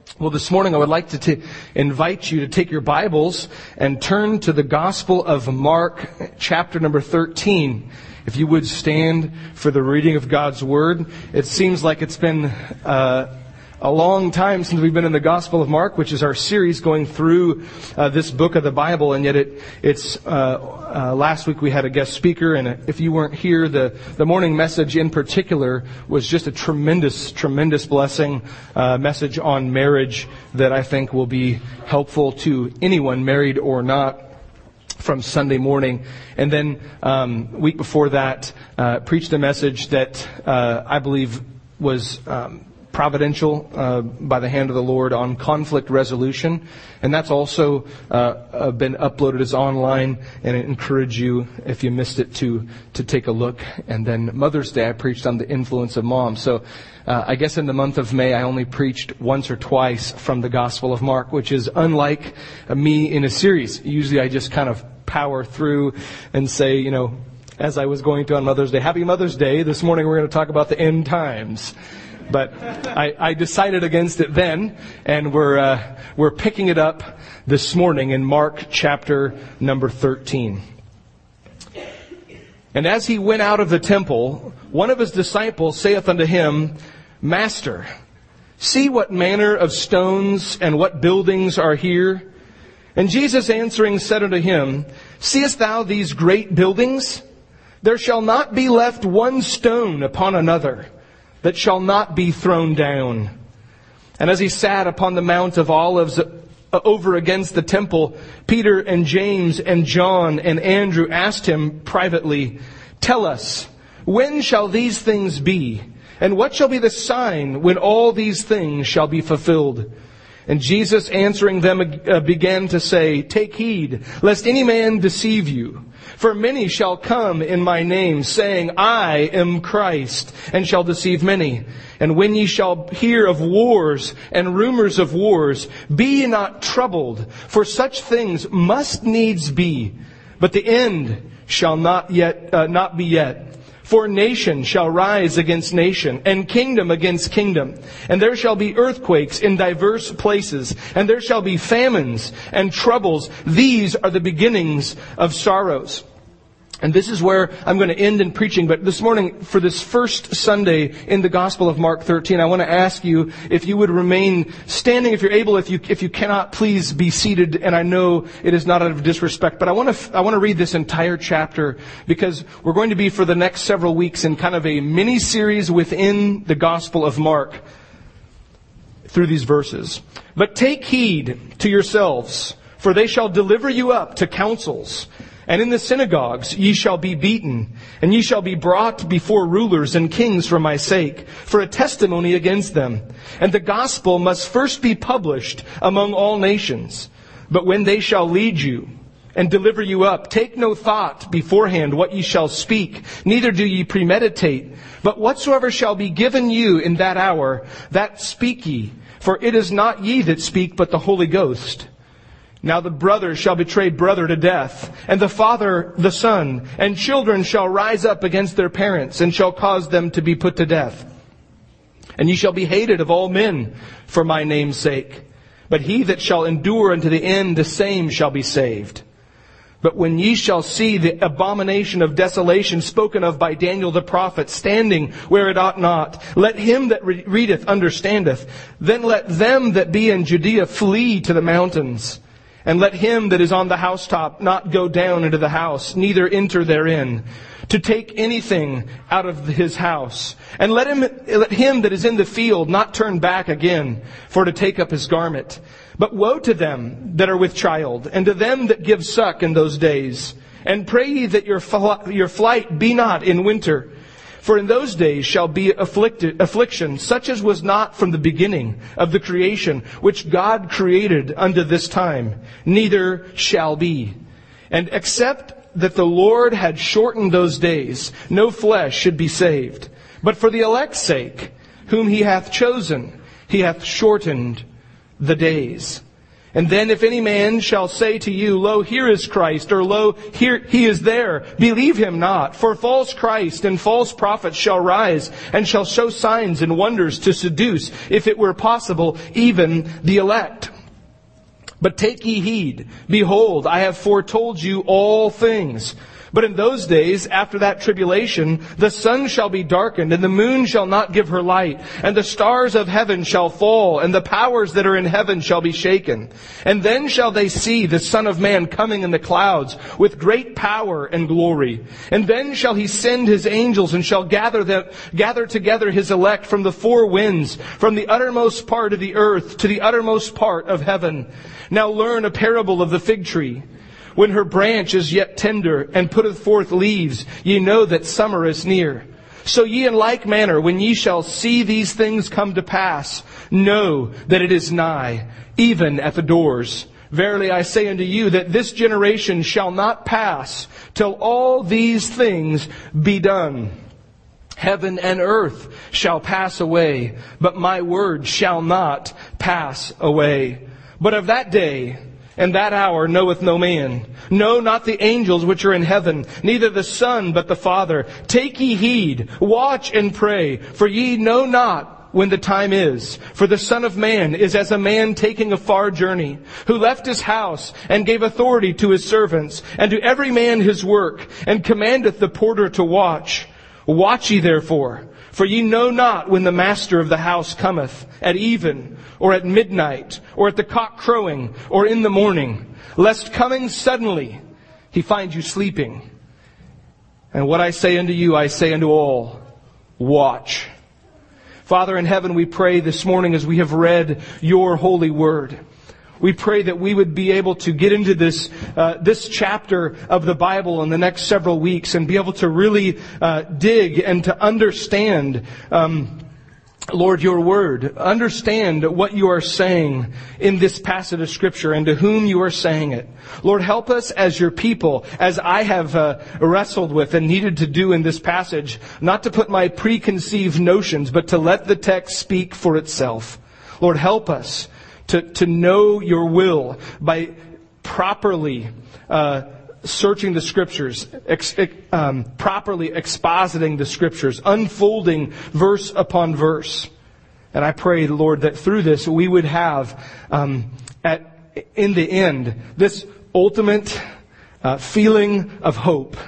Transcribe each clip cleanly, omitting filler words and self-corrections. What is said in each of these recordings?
Well, this morning I would like to invite you to take your Bibles and turn to the Gospel of Mark, chapter number 13. If you would stand for the reading of God's Word. It seems like it's been a long time since we've been in the Gospel of Mark, which is our series going through this book of the Bible. And yet it's last week we had a guest speaker, and if you weren't here, the morning message in particular was just a tremendous blessing, message on marriage that I think will be helpful to anyone, married or not, from Sunday morning. And then week before that, preached a message that I believe was providential by the hand of the Lord on conflict resolution. And that's also been uploaded as online, and I encourage you, if you missed it, to take a look. And then Mother's Day, I preached on the influence of moms. So I guess in the month of May, I only preached once or twice from the Gospel of Mark, which is unlike me in a series. Usually I just kind of power through and say, as I was going to on Mother's Day, Happy Mother's Day. This morning we're going to talk about the end times. But I decided against it then, and we're picking it up this morning in Mark chapter number 13. And as he went out of the temple, one of his disciples saith unto him, Master, see what manner of stones and what buildings are here. And Jesus answering said unto him, Seest thou these great buildings? There shall not be left one stone upon another that shall not be thrown down. And as he sat upon the Mount of Olives over against the temple, Peter and James and John and Andrew asked him privately, Tell us, when shall these things be? And what shall be the sign when all these things shall be fulfilled? And Jesus answering them began to say, Take heed, lest any man deceive you. For many shall come in my name, saying, I am Christ, and shall deceive many. And when ye shall hear of wars and rumors of wars, be ye not troubled, for such things must needs be. But the end shall not be yet. For nation shall rise against nation, and kingdom against kingdom. And there shall be earthquakes in diverse places, and there shall be famines and troubles. These are the beginnings of sorrows. And this is where I'm going to end in preaching. But this morning, for this first Sunday in the Gospel of Mark 13, I want to ask you if you would remain standing, if you're able. If you cannot, please be seated. And I know it is not out of disrespect, but I want to read this entire chapter, because we're going to be for the next several weeks in kind of a mini series within the Gospel of Mark through these verses. But take heed to yourselves, for they shall deliver you up to councils. And in the synagogues ye shall be beaten, and ye shall be brought before rulers and kings for my sake, for a testimony against them. And the gospel must first be published among all nations. But when they shall lead you and deliver you up, take no thought beforehand what ye shall speak, neither do ye premeditate. But whatsoever shall be given you in that hour, that speak ye. For it is not ye that speak, but the Holy Ghost. Now the brother shall betray brother to death, and the father the son, and children shall rise up against their parents, and shall cause them to be put to death. And ye shall be hated of all men for my name's sake. But he that shall endure unto the end, the same shall be saved. But when ye shall see the abomination of desolation spoken of by Daniel the prophet standing where it ought not, let him that readeth understandeth. Then let them that be in Judea flee to the mountains. And let him that is on the housetop not go down into the house, neither enter therein, to take anything out of his house. And let him that is in the field not turn back again, for to take up his garment. But woe to them that are with child, and to them that give suck in those days. And pray ye that your flight be not in winter. For in those days shall be affliction, such as was not from the beginning of the creation, which God created unto this time, neither shall be. And except that the Lord had shortened those days, no flesh should be saved. But for the elect's sake, whom he hath chosen, he hath shortened the days. And then if any man shall say to you, Lo, here is Christ, or Lo, here he is there, believe him not. For false Christ and false prophets shall rise, and shall show signs and wonders to seduce, if it were possible, even the elect. But take ye heed, behold, I have foretold you all things. But in those days, after that tribulation, the sun shall be darkened, and the moon shall not give her light, and the stars of heaven shall fall, and the powers that are in heaven shall be shaken. And then shall they see the Son of Man coming in the clouds with great power and glory. And then shall he send his angels, and shall gather together his elect from the four winds, from the uttermost part of the earth to the uttermost part of heaven. Now learn a parable of the fig tree. When her branch is yet tender, and putteth forth leaves, ye know that summer is near. So ye in like manner, when ye shall see these things come to pass, know that it is nigh, even at the doors. Verily I say unto you, that this generation shall not pass, till all these things be done. Heaven and earth shall pass away, but my word shall not pass away. But of that day and that hour knoweth no man, no, not the angels which are in heaven, neither the Son, but the Father. Take ye heed, watch and pray, for ye know not when the time is. For the Son of Man is as a man taking a far journey, who left his house, and gave authority to his servants, and to every man his work, and commandeth the porter to watch. Watch ye therefore, for ye know not when the master of the house cometh, at even, or at midnight, or at the cock crowing, or in the morning, lest coming suddenly he find you sleeping. And what I say unto you, I say unto all, watch. Father in heaven, we pray this morning as we have read your holy word. We pray that we would be able to get into this chapter of the Bible in the next several weeks and be able to really dig and to understand, Lord, your word. Understand what you are saying in this passage of Scripture and to whom you are saying it. Lord, help us as your people, as I have wrestled with and needed to do in this passage, not to put my preconceived notions, but to let the text speak for itself. Lord, help us to know your will by properly searching the Scriptures, properly expositing the Scriptures, unfolding verse upon verse. And I pray, Lord, that through this we would have, in the end, this ultimate feeling of hope,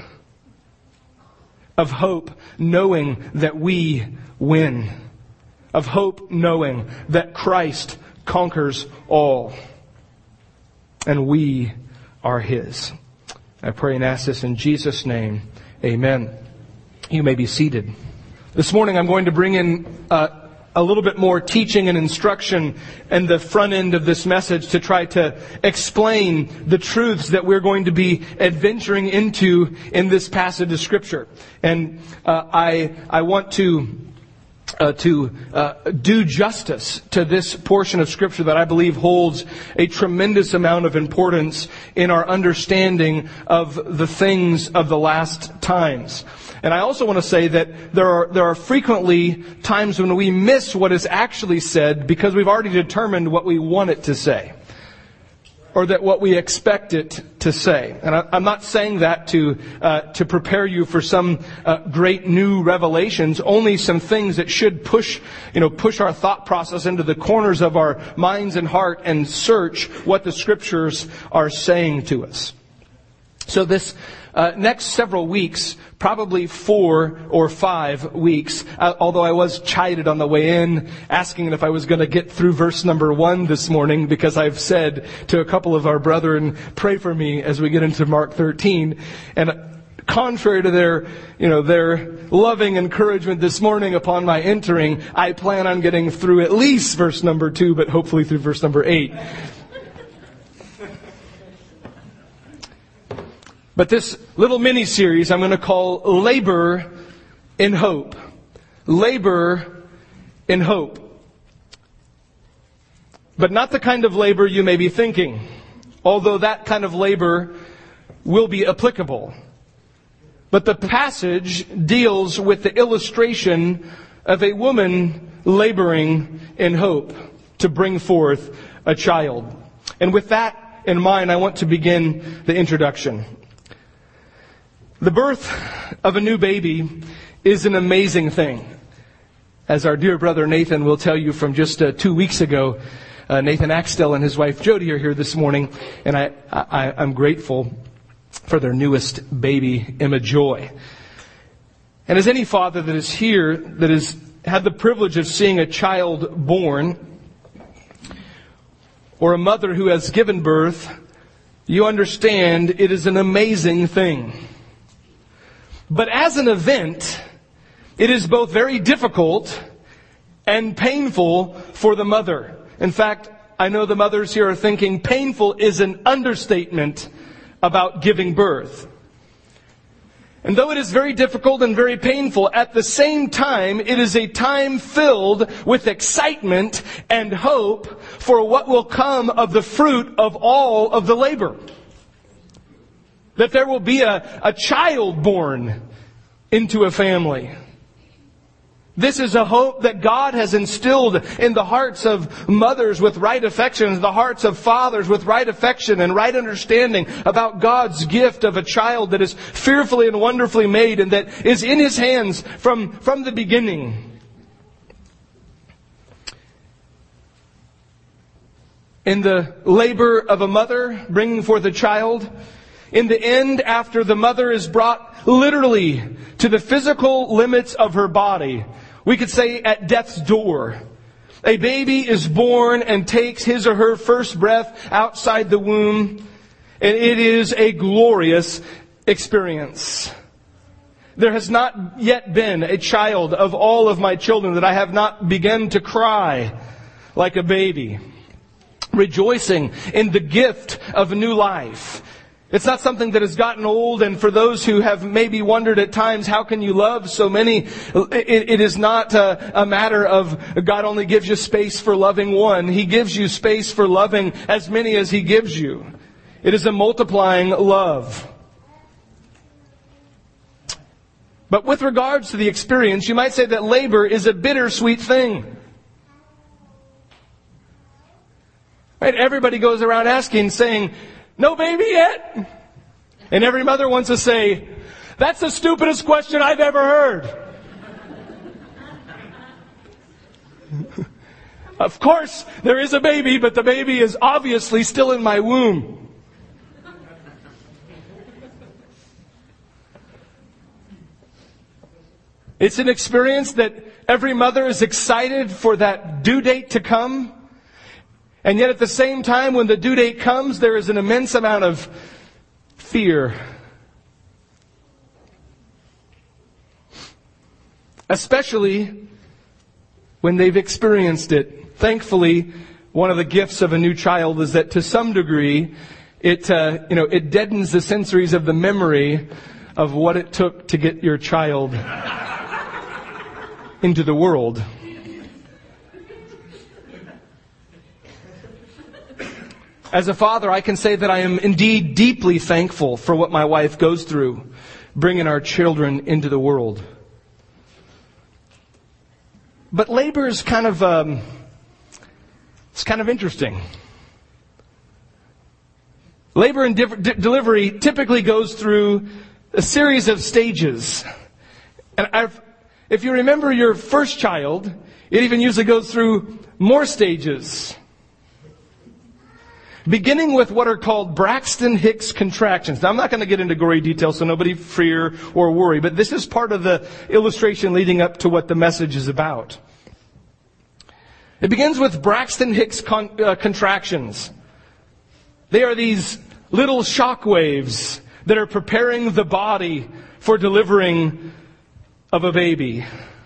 knowing that we win, of hope knowing that Christ conquers all, and we are His. I pray and ask this in Jesus' name. Amen. You may be seated. This morning I'm going to bring in a little bit more teaching and instruction in the front end of this message to try to explain the truths that we're going to be adventuring into in this passage of Scripture. And I want to do justice to this portion of Scripture that I believe holds a tremendous amount of importance in our understanding of the things of the last times. And I also want to say that there are frequently times when we miss what is actually said because we've already determined what we want it to say, or that what we expect it to say. And I'm not saying that to prepare you for some great new revelations, only some things that should push our thought process into the corners of our minds and heart and search what the Scriptures are saying to us. So this next several weeks, probably 4 or 5 weeks, although I was chided on the way in, asking if I was going to get through verse number 1 this morning, because I've said to a couple of our brethren, pray for me as we get into Mark 13. And contrary to their loving encouragement this morning upon my entering, I plan on getting through at least verse number 2, but hopefully through verse number 8. But this little mini-series I'm going to call Labor in Hope. Labor in Hope. But not the kind of labor you may be thinking, although that kind of labor will be applicable. But the passage deals with the illustration of a woman laboring in hope to bring forth a child. And with that in mind, I want to begin the introduction. The birth of a new baby is an amazing thing. As our dear brother Nathan will tell you from just 2 weeks ago, Nathan Axtell and his wife Jody are here this morning, and I'm grateful for their newest baby, Emma Joy. And as any father that is here, that has had the privilege of seeing a child born, or a mother who has given birth, you understand it is an amazing thing. But as an event, it is both very difficult and painful for the mother. In fact, I know the mothers here are thinking painful is an understatement about giving birth. And though it is very difficult and very painful, at the same time, it is a time filled with excitement and hope for what will come of the fruit of all of the labor. That there will be a child born into a family. This is a hope that God has instilled in the hearts of mothers with right affection, the hearts of fathers with right affection and right understanding about God's gift of a child that is fearfully and wonderfully made and that is in His hands from the beginning. In the labor of a mother bringing forth a child, in the end, after the mother is brought literally to the physical limits of her body, we could say at death's door, a baby is born and takes his or her first breath outside the womb, and it is a glorious experience. There has not yet been a child of all of my children that I have not begun to cry like a baby, rejoicing in the gift of a new life. It's not something that has gotten old, and for those who have maybe wondered at times, how can you love so many? It is not a matter of God only gives you space for loving one. He gives you space for loving as many as He gives you. It is a multiplying love. But with regards to the experience, you might say that labor is a bittersweet thing. Right? Everybody goes around saying, "No baby yet?" And every mother wants to say, "That's the stupidest question I've ever heard." Of course, there is a baby, but the baby is obviously still in my womb. It's an experience that every mother is excited for that due date to come. And yet at the same time, when the due date comes, there is an immense amount of fear. Especially when they've experienced it. Thankfully, one of the gifts of a new child is that to some degree, it deadens the sensories of the memory of what it took to get your child into the world. As a father, I can say that I am indeed deeply thankful for what my wife goes through, bringing our children into the world. But labor is kind of interesting. Labor and delivery typically goes through a series of stages. And if you remember your first child, it even usually goes through more stages. Beginning with what are called Braxton Hicks contractions. Now, I'm not going to get into gory details, so nobody fear or worry, but this is part of the illustration leading up to what the message is about. It begins with Braxton Hicks contractions. They are these little shock waves that are preparing the body for delivering of a baby,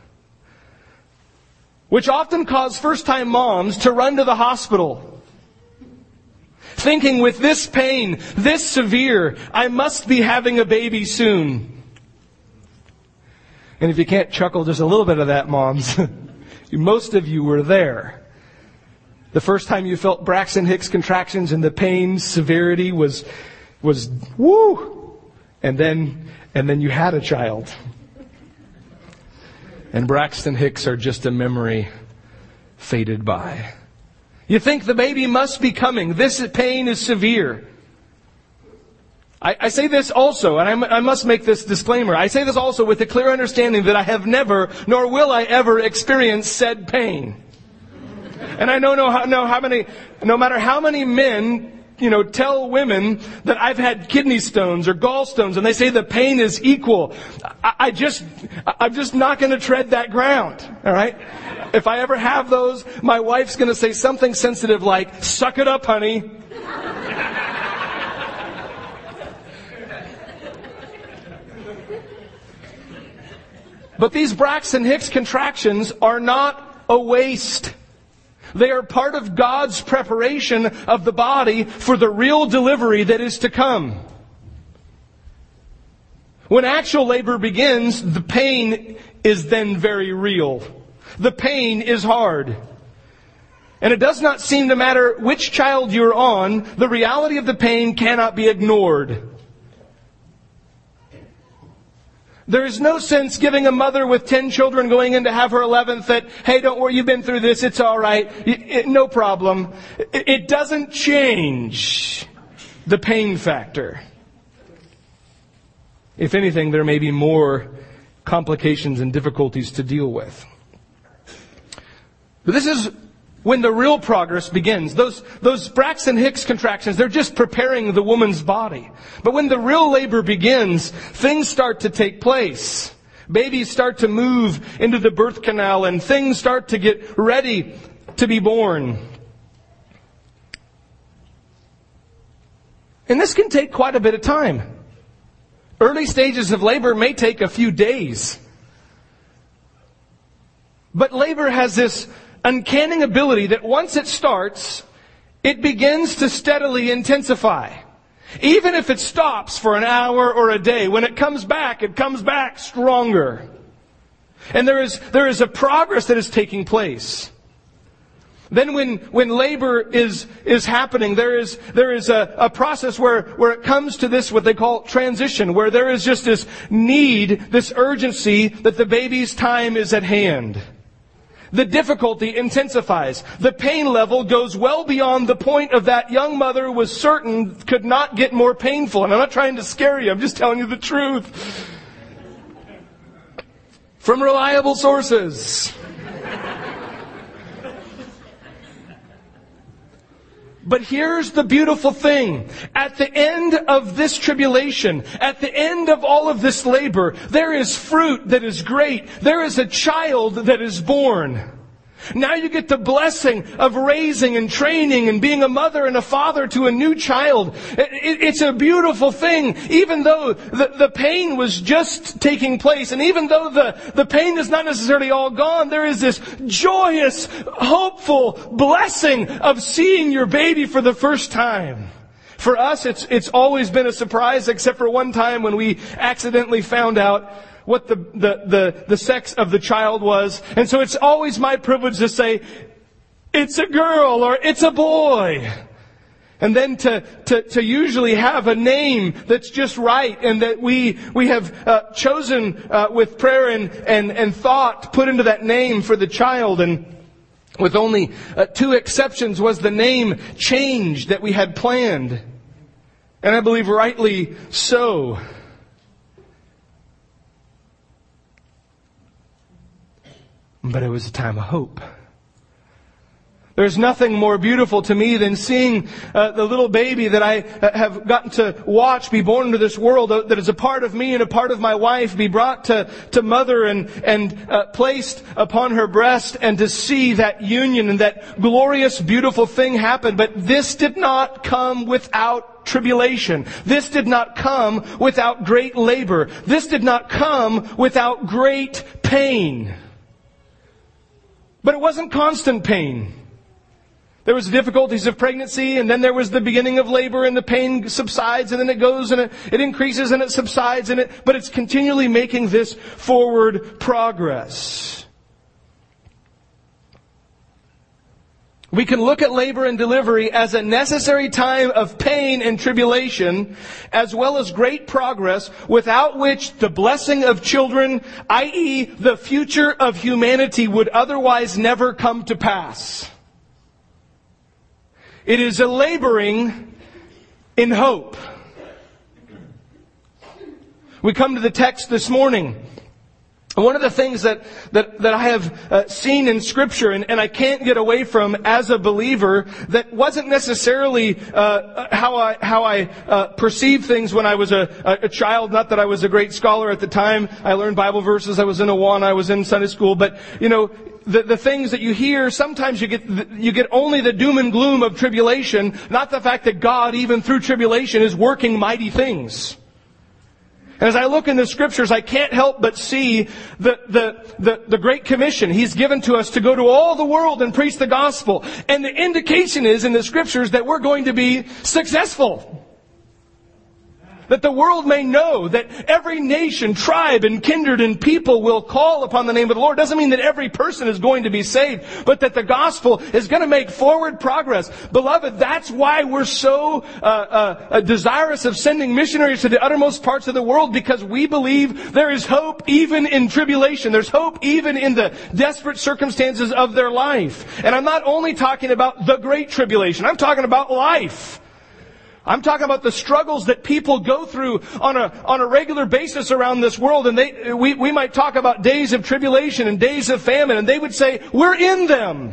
which often cause first-time moms to run to the hospital, thinking with this pain, this severe, I must be having a baby soon. And if you can't chuckle just a little bit of that, moms, most of you were there. The first time you felt Braxton Hicks contractions and the pain severity was woo! And then you had a child. And Braxton Hicks are just a memory faded by. You think the baby must be coming. This pain is severe. I say this also, and I must make this disclaimer. I say this also with the clear understanding that I have never, nor will I ever experience said pain. And I know how many, no matter how many men, tell women that I've had kidney stones or gallstones, and they say the pain is equal. I'm just not going to tread that ground. All right? If I ever have those, my wife's going to say something sensitive like, "Suck it up, honey." But these Braxton Hicks contractions are not a waste. They are part of God's preparation of the body for the real delivery that is to come. When actual labor begins, the pain is then very real. The pain is hard. And it does not seem to matter which child you're on, the reality of the pain cannot be ignored. There is no sense giving a mother with 10 children going in to have her 11th that, "Hey, don't worry, you've been through this, it's all right, no problem." It doesn't change the pain factor. If anything, there may be more complications and difficulties to deal with. But this is when the real progress begins. Those Braxton Hicks contractions, they're just preparing the woman's body. But when the real labor begins, things start to take place. Babies start to move into the birth canal and things start to get ready to be born. And this can take quite a bit of time. Early stages of labor may take a few days. But labor has this uncanny ability that once it starts, it begins to steadily intensify. Even if it stops for an hour or a day, when it comes back stronger. And there is a progress that is taking place. Then when labor is happening, there is a process where it comes to this, what they call transition, where there is just this need, this urgency that the baby's time is at hand. The difficulty intensifies. The pain level goes well beyond the point of that young mother was certain could not get more painful. And I'm not trying to scare you, I'm just telling you the truth. From reliable sources. But here's the beautiful thing. At the end of this tribulation, at the end of all of this labor, there is fruit that is great. There is a child that is born. Now you get the blessing of raising and training and being a mother and a father to a new child. It's a beautiful thing. Even though the pain was just taking place, and even though the pain is not necessarily all gone, there is this joyous, hopeful blessing of seeing your baby for the first time. For us, it's always been a surprise, except for one time when we accidentally found out what the sex of the child was. And so it's always my privilege to say, "It's a girl," or "It's a boy." And then to usually have a name that's just right and that we have chosen with prayer and thought put into that name for the child. And with only 2 exceptions was the name change that we had planned. And I believe rightly so. But it was a time of hope. There's nothing more beautiful to me than seeing the little baby that I have gotten to watch be born into this world, that is a part of me and a part of my wife, be brought to mother and placed upon her breast, and to see that union and that glorious, beautiful thing happen. But this did not come without tribulation. This did not come without great labor. This did not come without great pain. But it wasn't constant pain. There was difficulties of pregnancy, and then there was the beginning of labor, and the pain subsides, and then it goes, and it increases, and it subsides, but it's continually making this forward progress. We can look at labor and delivery as a necessary time of pain and tribulation, as well as great progress, without which the blessing of children, i.e. the future of humanity, would otherwise never come to pass. It is a laboring in hope. We come to the text this morning. One of the things that I have seen in Scripture, and I can't get away from as a believer, that wasn't necessarily how I perceived things when I was a child. Not that I was a great scholar at the time. I learned Bible verses. I was in Awana. I was in Sunday school. But the things that you hear, sometimes you get only the doom and gloom of tribulation, not the fact that God, even through tribulation, is working mighty things. And as I look in the Scriptures, I can't help but see the Great Commission He's given to us to go to all the world and preach the gospel. And the indication is in the Scriptures that we're going to be successful. That the world may know that every nation, tribe, and kindred and people will call upon the name of the Lord. Doesn't mean that every person is going to be saved, but that the gospel is going to make forward progress. Beloved, that's why we're so desirous of sending missionaries to the uttermost parts of the world, because we believe there is hope even in tribulation. There's hope even in the desperate circumstances of their life. And I'm not only talking about the great tribulation. I'm talking about life. I'm talking about the struggles that people go through on a regular basis around this world. And we might talk about days of tribulation and days of famine, and they would say, we're in them.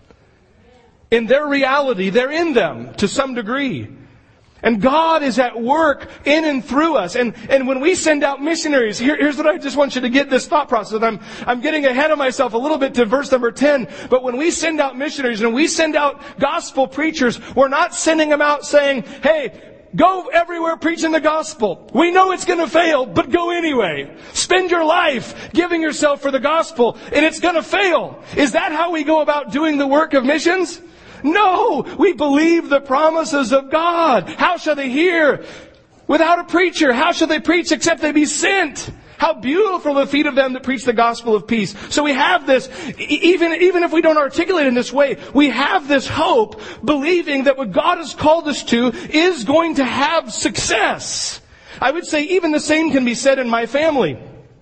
In their reality, they're in them to some degree. And God is at work in and through us. And when we send out missionaries, here's what I just want you to get this thought process. I'm getting ahead of myself a little bit to verse number 10. But when we send out missionaries and we send out gospel preachers, we're not sending them out saying, hey, go everywhere preaching the gospel. We know it's going to fail, but go anyway. Spend your life giving yourself for the gospel, and it's going to fail. Is that how we go about doing the work of missions? No, we believe the promises of God. How shall they hear without a preacher? How shall they preach except they be sent? How beautiful the feet of them that preach the gospel of peace. So we have this, even if we don't articulate in this way, we have this hope, believing that what God has called us to is going to have success. I would say even the same can be said in my family.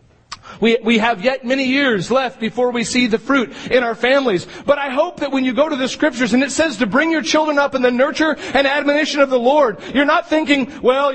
We have yet many years left before we see the fruit in our families. But I hope that when you go to the Scriptures and it says to bring your children up in the nurture and admonition of the Lord, you're not thinking, well,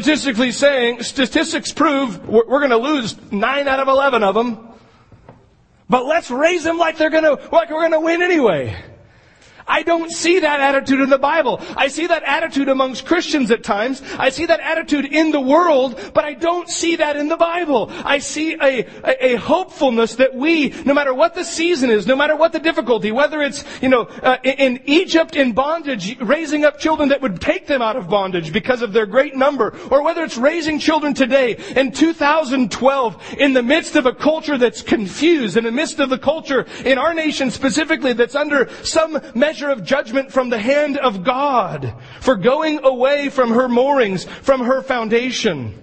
statistics prove we're going to lose 9 out of 11 of them. But let's raise them like we're going to win anyway. I don't see that attitude in the Bible. I see that attitude amongst Christians at times. I see that attitude in the world, but I don't see that in the Bible. I see a hopefulness that we, no matter what the season is, no matter what the difficulty, whether it's, in Egypt in bondage, raising up children that would take them out of bondage because of their great number, or whether it's raising children today in 2012 in the midst of a culture that's confused, in the midst of the culture in our nation specifically that's under some measure of judgment from the hand of God for going away from her moorings, from her foundation.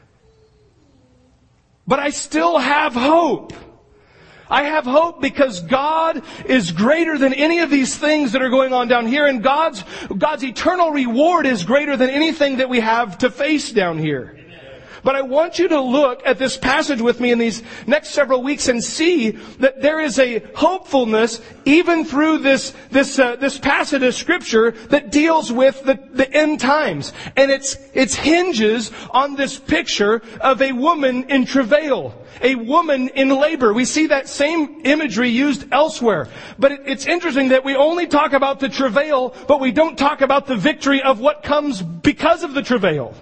But I still have hope. I have hope because God is greater than any of these things that are going on down here, and God's eternal reward is greater than anything that we have to face down here. But I want you to look at this passage with me in these next several weeks and see that there is a hopefulness even through this passage of Scripture that deals with the end times. And it hinges on this picture of a woman in travail, a woman in labor. We see that same imagery used elsewhere. But it's interesting that we only talk about the travail, but we don't talk about the victory of what comes because of the travail.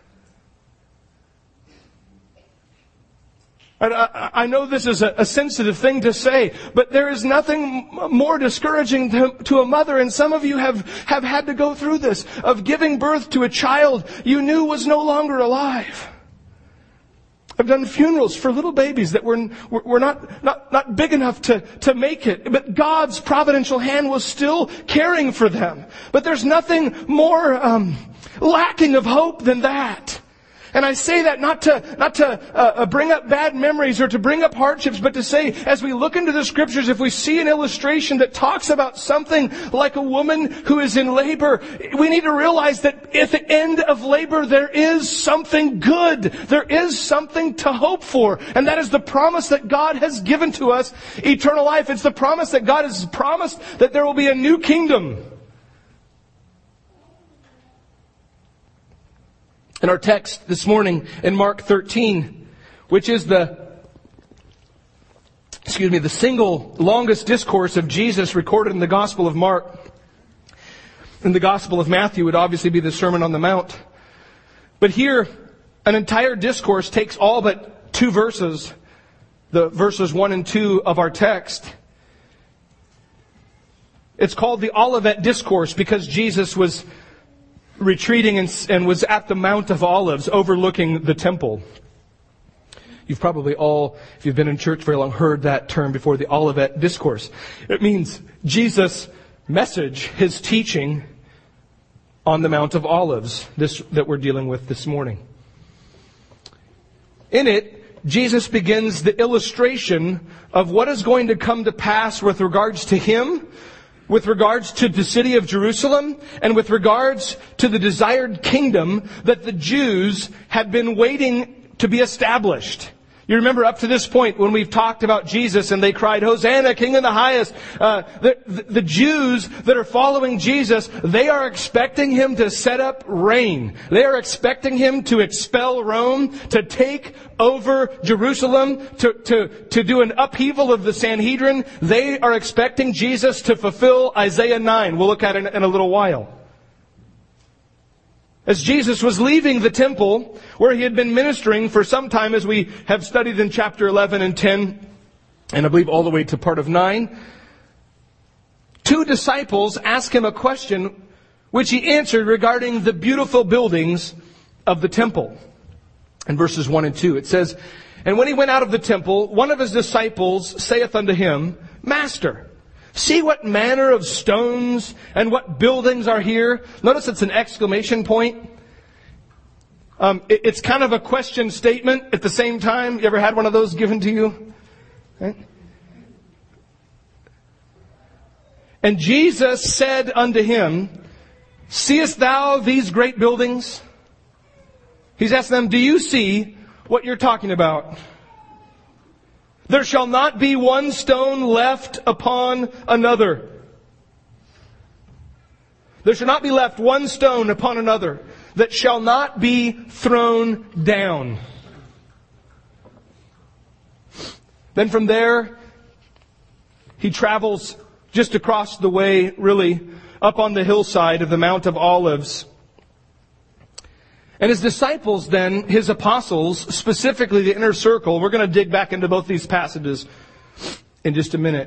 I know this is a sensitive thing to say, but there is nothing more discouraging to a mother, and some of you have had to go through this, of giving birth to a child you knew was no longer alive. I've done funerals for little babies that were not big enough to make it, but God's providential hand was still caring for them. But there's nothing more lacking of hope than that. And I say that not to bring up bad memories or to bring up hardships, but to say, as we look into the Scriptures, if we see an illustration that talks about something like a woman who is in labor, we need to realize that at the end of labor, there is something good. There is something to hope for. And that is the promise that God has given to us, eternal life. It's the promise that God has promised that there will be a new kingdom. In our text this morning in Mark 13, which is the single longest discourse of Jesus recorded in the Gospel of Mark. In the Gospel of Matthew would obviously be the Sermon on the Mount. But here, an entire discourse takes all but 2 verses, the verses 1 and 2 of our text. It's called the Olivet Discourse because Jesus was retreating and was at the Mount of Olives overlooking the temple. You've probably all, if you've been in church very long, heard that term before, the Olivet Discourse. It means Jesus' message, His teaching on the Mount of Olives, this that we're dealing with this morning. In it, Jesus begins the illustration of what is going to come to pass with regards to Him, with regards to the city of Jerusalem, and with regards to the desired kingdom that the Jews had been waiting to be established. You remember up to this point when we've talked about Jesus and they cried, "Hosanna, King in the highest." The Jews that are following Jesus, they are expecting Him to set up reign. They are expecting Him to expel Rome, to take over Jerusalem, to do an upheaval of the Sanhedrin. They are expecting Jesus to fulfill Isaiah 9. We'll look at it in a little while. As Jesus was leaving the temple, where He had been ministering for some time, as we have studied in chapter 11 and 10, and I believe all the way to part of 9, 2 disciples asked Him a question which He answered regarding the beautiful buildings of the temple. In verses 1 and 2, it says, "And when He went out of the temple, one of His disciples saith unto Him, Master, see what manner of stones and what buildings are here." Notice it's an exclamation point. It's kind of a question statement at the same time. You ever had one of those given to you? Right? "And Jesus said unto him, Seest thou these great buildings?" He's asking them, do you see what you're talking about? "There shall not be one stone left upon another." There shall not be left one stone upon another that shall not be thrown down. Then from there, He travels just across the way, really, up on the hillside of the Mount of Olives. And His disciples then, His apostles, specifically the inner circle, we're going to dig back into both these passages in just a minute.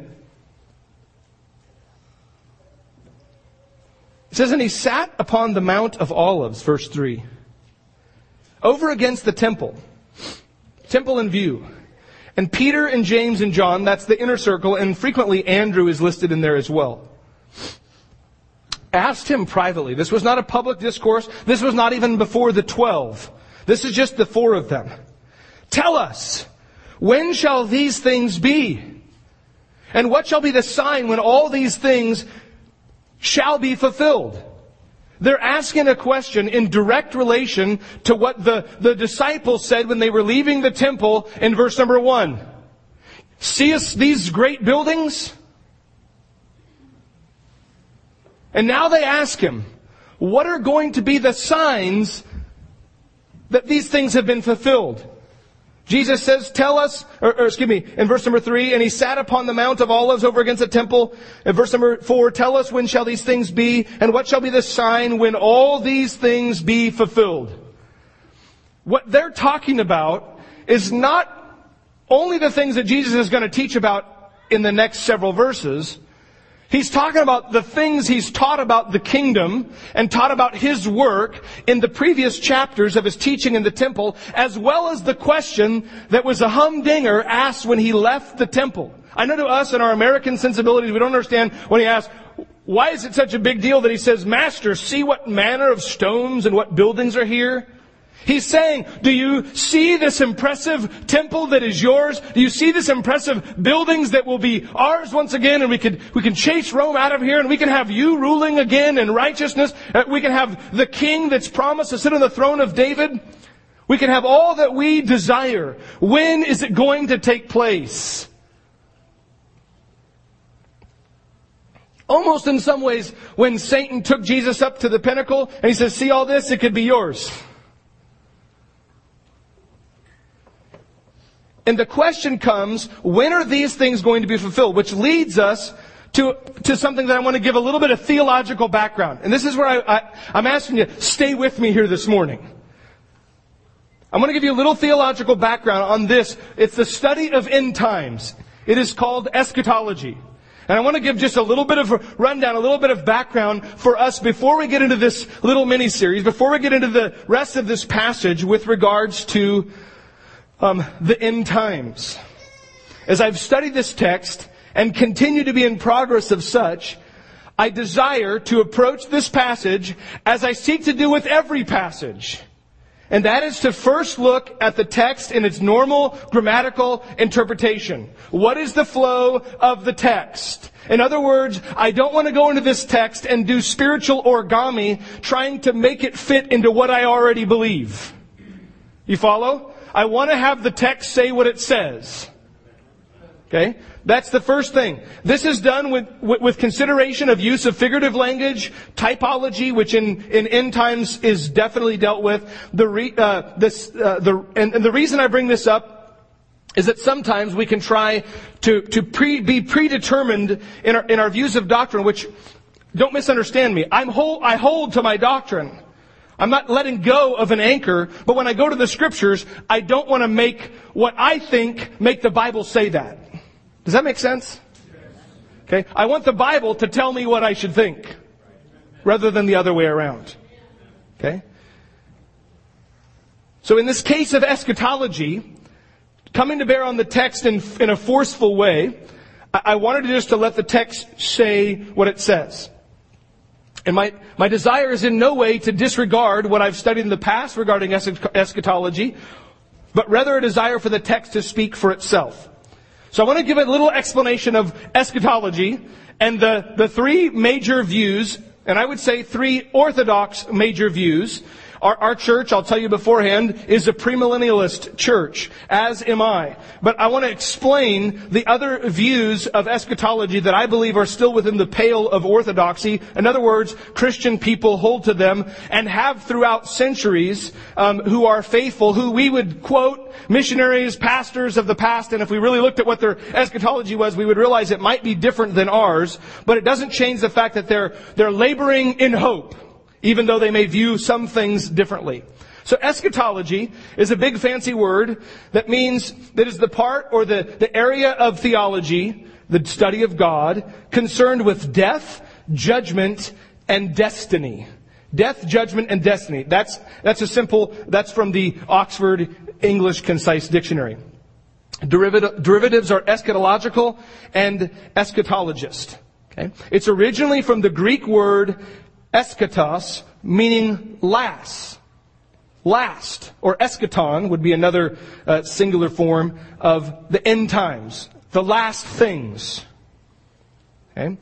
It says, "And He sat upon the Mount of Olives," verse 3, "over against the temple in view. And Peter and James and John," that's the inner circle, and frequently Andrew is listed in there as well, "asked Him privately." This was not a public discourse. This was not even before the 12. This is just the 4 of them. "Tell us, when shall these things be? And what shall be the sign when all these things shall be fulfilled?" They're asking a question in direct relation to what the disciples said when they were leaving the temple in verse number 1. "Seest these great buildings?" And now they ask Him, what are going to be the signs that these things have been fulfilled? Jesus says, in verse number 3, "And He sat upon the Mount of Olives over against the temple." In verse number 4, "Tell us, when shall these things be? And what shall be the sign when all these things be fulfilled?" What they're talking about is not only the things that Jesus is going to teach about in the next several verses. He's talking about the things He's taught about the kingdom and taught about His work in the previous chapters of His teaching in the temple, as well as the question that was a humdinger asked when He left the temple. I know to us in our American sensibilities, we don't understand when He asks, why is it such a big deal that He says, "Master, see what manner of stones and what buildings are here"? He's saying, do you see this impressive temple that is yours? Do you see this impressive buildings that will be ours once again? And we can chase Rome out of here, and we can have you ruling again in righteousness. We can have the king that's promised to sit on the throne of David. We can have all that we desire. When is it going to take place? Almost in some ways, when Satan took Jesus up to the pinnacle and he says, "See all this? It could be yours." And the question comes, when are these things going to be fulfilled? Which leads us to something that I want to give a little bit of theological background. And this is where I'm asking you, stay with me here this morning. I'm going to give you a little theological background on this. It's the study of end times. It is called eschatology. And I want to give just a little bit of a rundown, a little bit of background for us before we get into this little mini-series, before we get into the rest of this passage with regards to the end times. As I've studied this text and continue to be in progress of such, I desire to approach this passage as I seek to do with every passage. And that is to first look at the text in its normal grammatical interpretation. What is the flow of the text? In other words, I don't want to go into this text and do spiritual origami trying to make it fit into what I already believe. You follow? I want to have the text say what it says. Okay? That's the first thing. This is done with consideration of use of figurative language, typology, which in end times is definitely dealt with. The reason I bring this up is that sometimes we can try to be predetermined in our views of doctrine, which, don't misunderstand me, I hold to my doctrine. I'm not letting go of an anchor, but when I go to the Scriptures, I don't want to make what I think make the Bible say that. Does that make sense? Okay. I want the Bible to tell me what I should think, rather than the other way around. Okay. So in this case of eschatology, coming to bear on the text in a forceful way, I wanted just to let the text say what it says. And my desire is in no way to disregard what I've studied in the past regarding eschatology, but rather a desire for the text to speak for itself. So I want to give a little explanation of eschatology and the three major views, and I would say three orthodox major views. Our church, I'll tell you beforehand, is a premillennialist church, as am I. But I want to explain the other views of eschatology that I believe are still within the pale of orthodoxy. In other words, Christian people hold to them and have throughout centuries, who are faithful, who we would quote missionaries, pastors of the past, and if we really looked at what their eschatology was, we would realize it might be different than ours, but it doesn't change the fact that they're laboring in hope, even though they may view some things differently. So eschatology is a big fancy word that means that is the part or the area of theology, the study of God, concerned with death, judgment, and destiny. Death, judgment, and destiny. That's from the Oxford English Concise Dictionary. Derivatives are eschatological and eschatologist. Okay? It's originally from the Greek word eschatos, meaning last. Last, or eschaton, would be another singular form of the end times. The last things. Okay?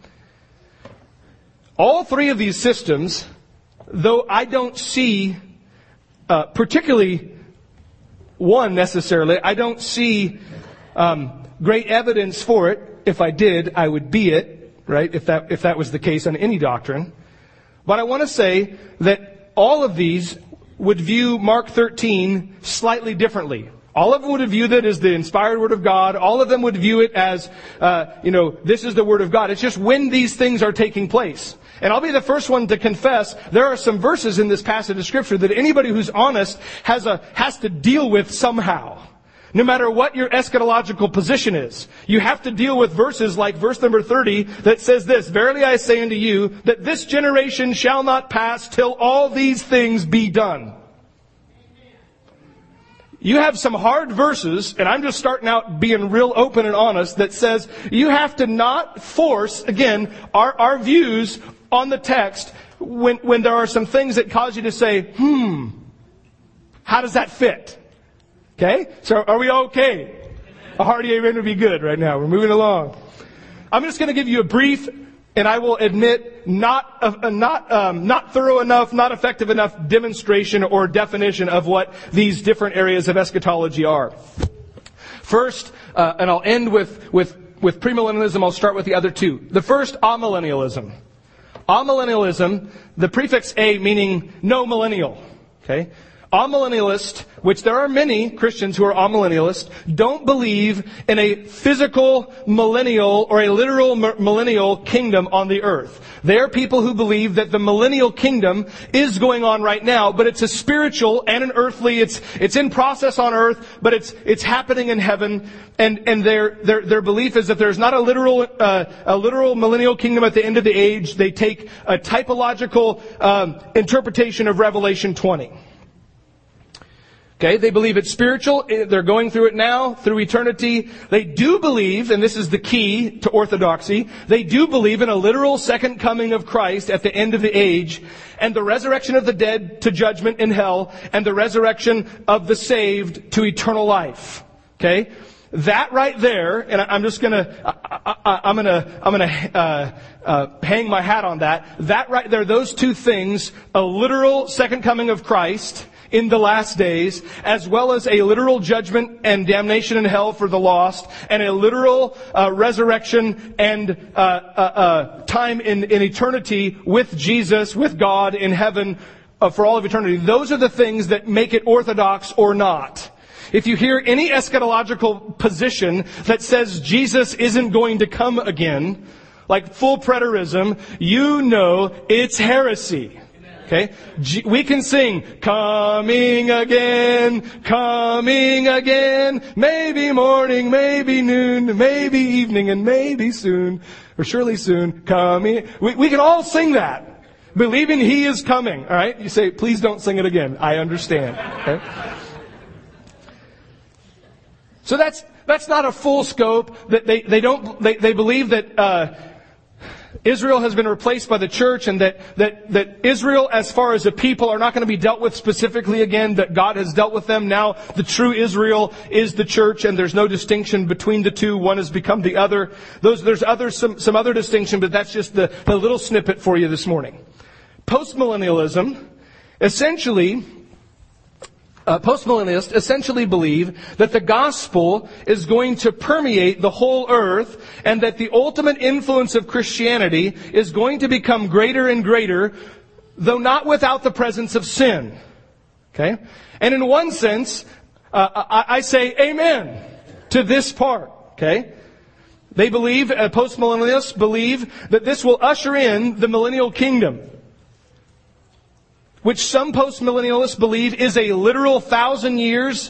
All three of these systems, though I don't see, particularly one necessarily, I don't see great evidence for it. If I did, I would be it, right? If that was the case on any doctrine. But I want to say that all of these would view Mark 13 slightly differently. All of them would view that as the inspired Word of God. All of them would view it as, this is the Word of God. It's just when these things are taking place. And I'll be the first one to confess, there are some verses in this passage of Scripture that anybody who's honest has to deal with somehow. No matter what your eschatological position is. You have to deal with verses like verse number 30 that says this, "Verily I say unto you, that this generation shall not pass till all these things be done." You have some hard verses, and I'm just starting out being real open and honest, that says you have to not force, again, our views on the text when there are some things that cause you to say, how does that fit? Okay? So are we okay? A hearty amen would be good right now. We're moving along. I'm just going to give you a brief, and I will admit, not thorough enough, not effective enough demonstration or definition of what these different areas of eschatology are. First, and I'll end with premillennialism. I'll start with the other two. The first, amillennialism. Amillennialism, the prefix a meaning no millennial. Okay? Amillennialists, which there are many Christians who are amillennialists, don't believe in a physical millennial or a literal millennial kingdom on the earth. They are people who believe that the millennial kingdom is going on right now, but it's a spiritual and an earthly. It's in process on earth, but it's happening in heaven. And their belief is that there's not a literal millennial kingdom at the end of the age. They take a typological interpretation of Revelation 20. Okay, they believe it's spiritual. They're going through it now, through eternity. They do believe, and this is the key to orthodoxy, they do believe in a literal second coming of Christ at the end of the age, and the resurrection of the dead to judgment in hell, and the resurrection of the saved to eternal life. Okay? That right there, and I'm gonna hang my hat on that. That right there, those two things, a literal second coming of Christ in the last days, as well as a literal judgment and damnation in hell for the lost, and a literal resurrection and time in eternity with Jesus, with God in heaven for all of eternity. Those are the things that make it orthodox or not. If you hear any eschatological position that says Jesus isn't going to come again, like full preterism, you know it's heresy. Okay? We can sing, coming again, maybe morning, maybe noon, maybe evening, and maybe soon, or surely soon, coming. We can all sing that, believing He is coming. All right? You say, please don't sing it again. I understand. Okay? So that's not a full scope. That they believe that Israel has been replaced by the church, and that Israel, as far as a people, are not going to be dealt with specifically again, that God has dealt with them. Now the true Israel is the church, and there's no distinction between the two. One has become the other. There's some other distinction, but that's just the little snippet for you this morning. Postmillennialists essentially believe that the gospel is going to permeate the whole earth, and that the ultimate influence of Christianity is going to become greater and greater, though not without the presence of sin. Okay? And in one sense, I say amen to this part. Okay? They believe, postmillennialists believe, that this will usher in the millennial kingdom, which some postmillennialists believe is a literal 1,000 years,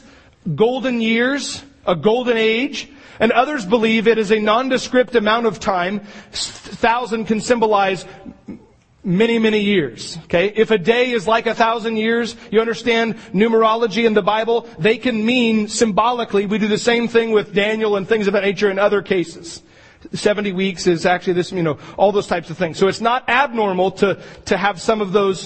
a golden age. And others believe it is a nondescript amount of time. 1,000 can symbolize many, many years. Okay? If a day is like 1,000 years, you understand numerology in the Bible, they can mean symbolically. We do the same thing with Daniel and things of that nature in other cases. 70 weeks is actually this, all those types of things. So it's not abnormal to have some of those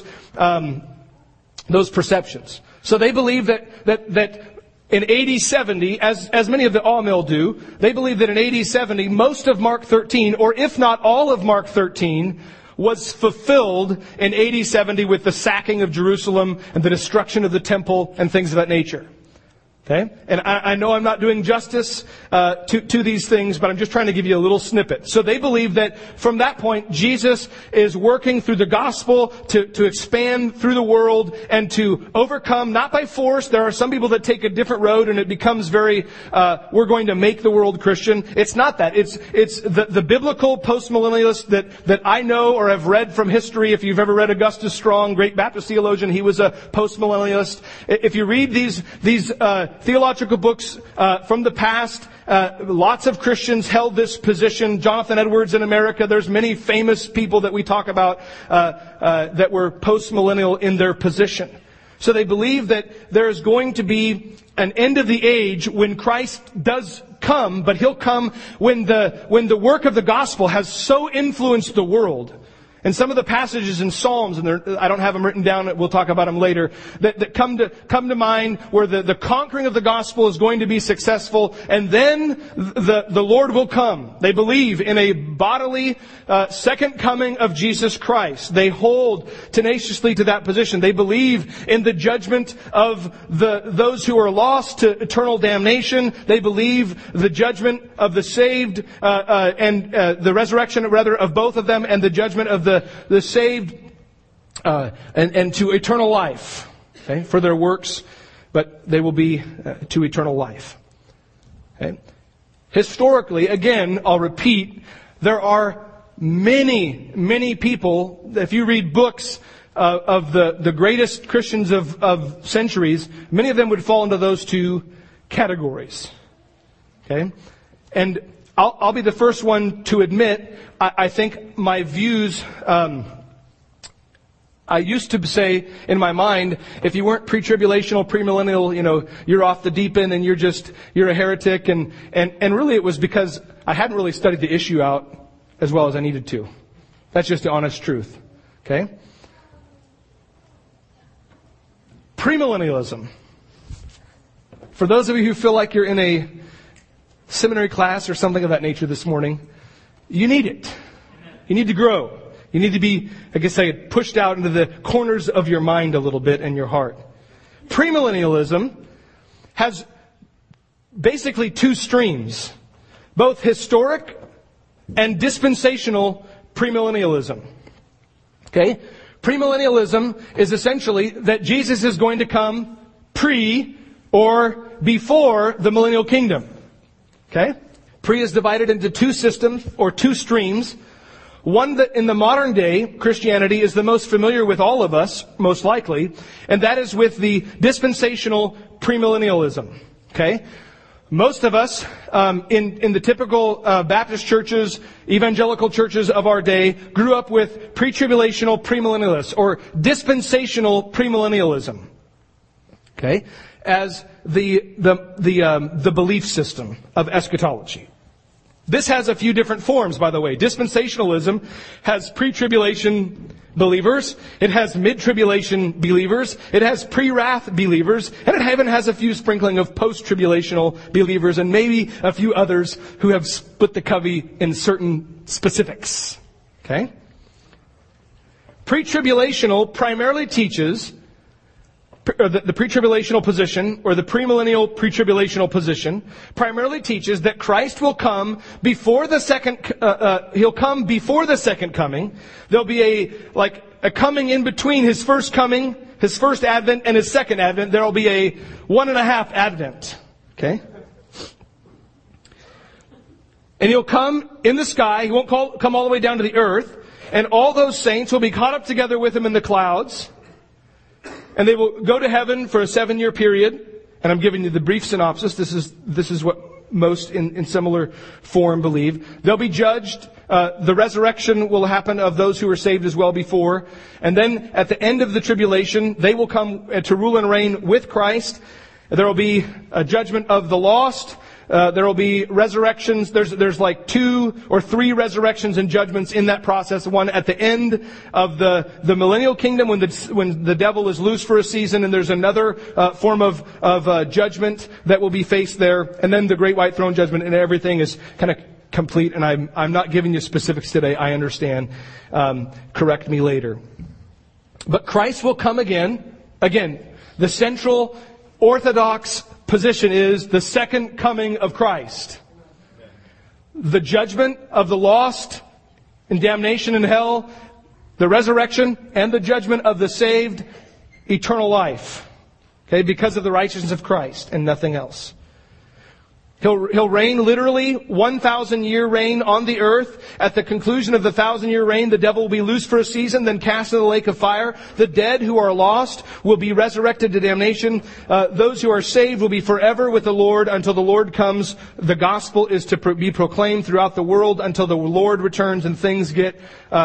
perceptions. So they believe that in AD 70, as many of the Amil do, they believe that in AD 70, most of Mark 13, or if not all of Mark 13, was fulfilled in AD 70 with the sacking of Jerusalem and the destruction of the temple and things of that nature. Okay? And I know I'm not doing justice to these things, but I'm just trying to give you a little snippet. So they believe that from that point, Jesus is working through the gospel to expand through the world and to overcome, not by force. There are some people that take a different road and it becomes very, we're going to make the world Christian. It's not that. It's the biblical postmillennialists that I know or have read from history. If you've ever read Augustus Strong, great Baptist theologian, he was a postmillennialist. If you read these theological books from the past, lots of Christians held this position. Jonathan Edwards in America. There's many famous people that we talk about that were postmillennial in their position. So they believe that there is going to be an end of the age when Christ does come, but He'll come when the work of the gospel has so influenced the world. And some of the passages in Psalms, and I don't have them written down, we'll talk about them later, that come to mind where the conquering of the gospel is going to be successful, and then the Lord will come. They believe in a bodily second coming of Jesus Christ. They hold tenaciously to that position. They believe in the judgment of those who are lost to eternal damnation. They believe the judgment of the saved and the resurrection, rather, of both of them, and the judgment of the saved and to eternal life. Okay? For their works, but they will be to eternal life. Okay? Historically, again, I'll repeat, there are many, many people, if you read books of the greatest Christians of centuries, many of them would fall into those two categories. Okay? And I'll be the first one to admit, I think my views, I used to say in my mind, if you weren't pre-tribulational, premillennial, you're off the deep end and you're a heretic. And really it was because I hadn't really studied the issue out as well as I needed to. That's just the honest truth. Okay? Premillennialism. For those of you who feel like you're in a seminary class or something of that nature this morning, you need it. You need to grow. You need to be, I guess, pushed out into the corners of your mind a little bit and your heart. Premillennialism has basically two streams, both historic and dispensational premillennialism. Okay? Premillennialism is essentially that Jesus is going to come pre or before the millennial kingdom. Okay? Pre is divided into two systems or two streams. One that in the modern day Christianity is the most familiar with all of us, most likely, and that is with the dispensational premillennialism. Okay? Most of us, in the typical Baptist churches, evangelical churches of our day, grew up with pre-tribulational premillennialists or dispensational premillennialism. Okay? As the belief system of eschatology. This has a few different forms, by the way. Dispensationalism has pre-tribulation believers. It has mid-tribulation believers. It has pre-wrath believers. And it even has a few sprinkling of post-tribulational believers and maybe a few others who have split the covey in certain specifics. Okay? Pre-tribulational primarily teaches the pre-tribulational position, or the premillennial pre-tribulational position, primarily teaches that Christ will come before the second. He'll come before the second coming. There'll be a coming in between his first coming, his first advent, and his second advent. There'll be a 1.5 advent. Okay. And he'll come in the sky. He won't come all the way down to the earth. And all those saints will be caught up together with him in the clouds. And they will go to heaven for a 7-year period. And I'm giving you the brief synopsis. This is what most in similar form believe. They'll be judged. The resurrection will happen of those who were saved as well before. And then at the end of the tribulation, they will come to rule and reign with Christ. There will be a judgment of the lost. There will be resurrections. There's like 2 or 3 resurrections and judgments in that process. One at the end of the millennial kingdom when the devil is loose for a season, and there's another form of judgment that will be faced there, and then the great white throne judgment, and everything is kind of complete. And I'm not giving you specifics today. I understand. Correct me later. But Christ will come again. Again, the central orthodox position is the second coming of Christ. The judgment of the lost in damnation in hell, the resurrection, and the judgment of the saved, eternal life. Okay, because of the righteousness of Christ and nothing else. He'll reign literally 1,000-year reign on the earth. At the conclusion of the 1,000-year reign, the devil will be loosed for a season, then cast into the lake of fire. The dead who are lost will be resurrected to damnation. Those who are saved will be forever with the Lord until the Lord comes. The gospel is to be proclaimed throughout the world until the Lord returns and things get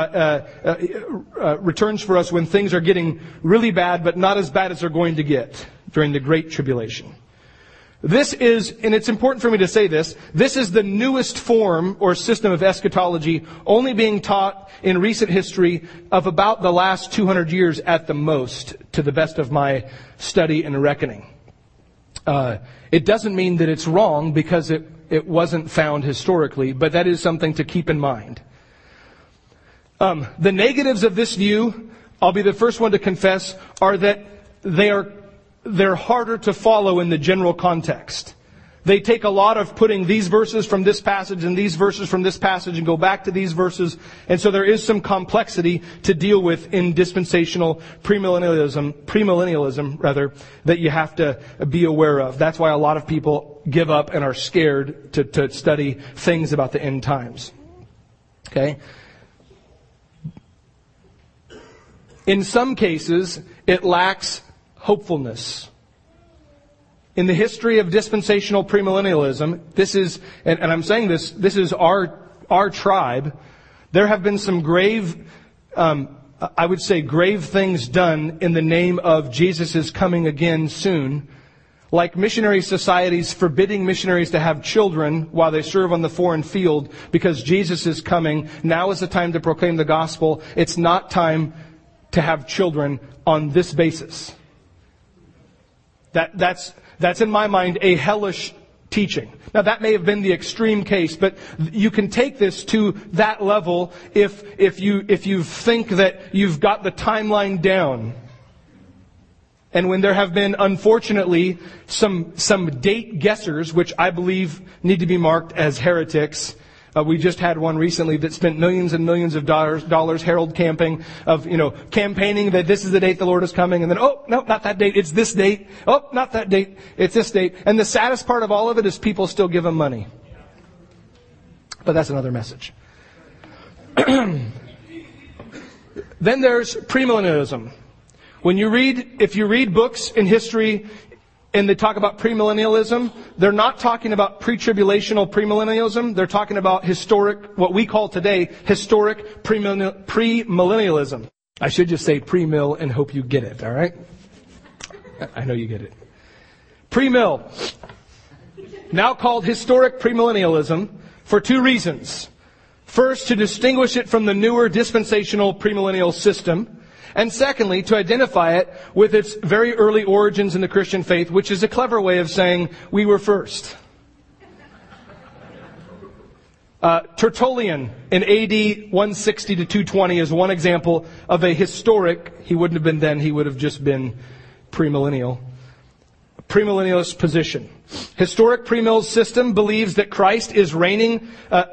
returns for us when things are getting really bad, but not as bad as they're going to get during the Great Tribulation. This is, and it's important for me to say this is the newest form or system of eschatology only being taught in recent history of about the last 200 years at the most, to the best of my study and reckoning. It doesn't mean that it's wrong because it wasn't found historically, but that is something to keep in mind. The negatives of this view, I'll be the first one to confess, are that they're harder to follow in the general context. They take a lot of putting these verses from this passage and these verses from this passage and go back to these verses. And so there is some complexity to deal with in dispensational premillennialism rather, that you have to be aware of. That's why a lot of people give up and are scared to study things about the end times. Okay? In some cases, it lacks hopefulness. In the history of dispensational premillennialism, this is, and I'm saying this is our tribe. There have been some grave, I would say grave things done in the name of Jesus is coming again soon. Like missionary societies forbidding missionaries to have children while they serve on the foreign field because Jesus is coming. Now is the time to proclaim the gospel. It's not time to have children on this basis. That's in my mind a hellish teaching. Now that may have been the extreme case, but you can take this to that level if you think that you've got the timeline down. And when there have been, unfortunately, some date guessers, which I believe need to be marked as heretics. We just had one recently that spent millions and millions of dollars herald camping of, campaigning that this is the date the Lord is coming. And then, oh, no, not that date. It's this date. Oh, not that date. It's this date. And the saddest part of all of it is people still give them money. But that's another message. Then there's premillennialism. If you read books in history, and they talk about premillennialism, they're not talking about pre-tribulational premillennialism. They're talking about historic, what we call today, historic premillennialism. I should just say pre-mill and hope you get it, all right? I know you get it. Pre-mill, now called historic premillennialism, for two reasons. First, to distinguish it from the newer dispensational premillennial system. And secondly, to identify it with its very early origins in the Christian faith, which is a clever way of saying we were first. Tertullian in AD 160 to 220 is one example of a historic, he wouldn't have been then, he would have just been premillennialist position. Historic premill system believes that Christ is reigning,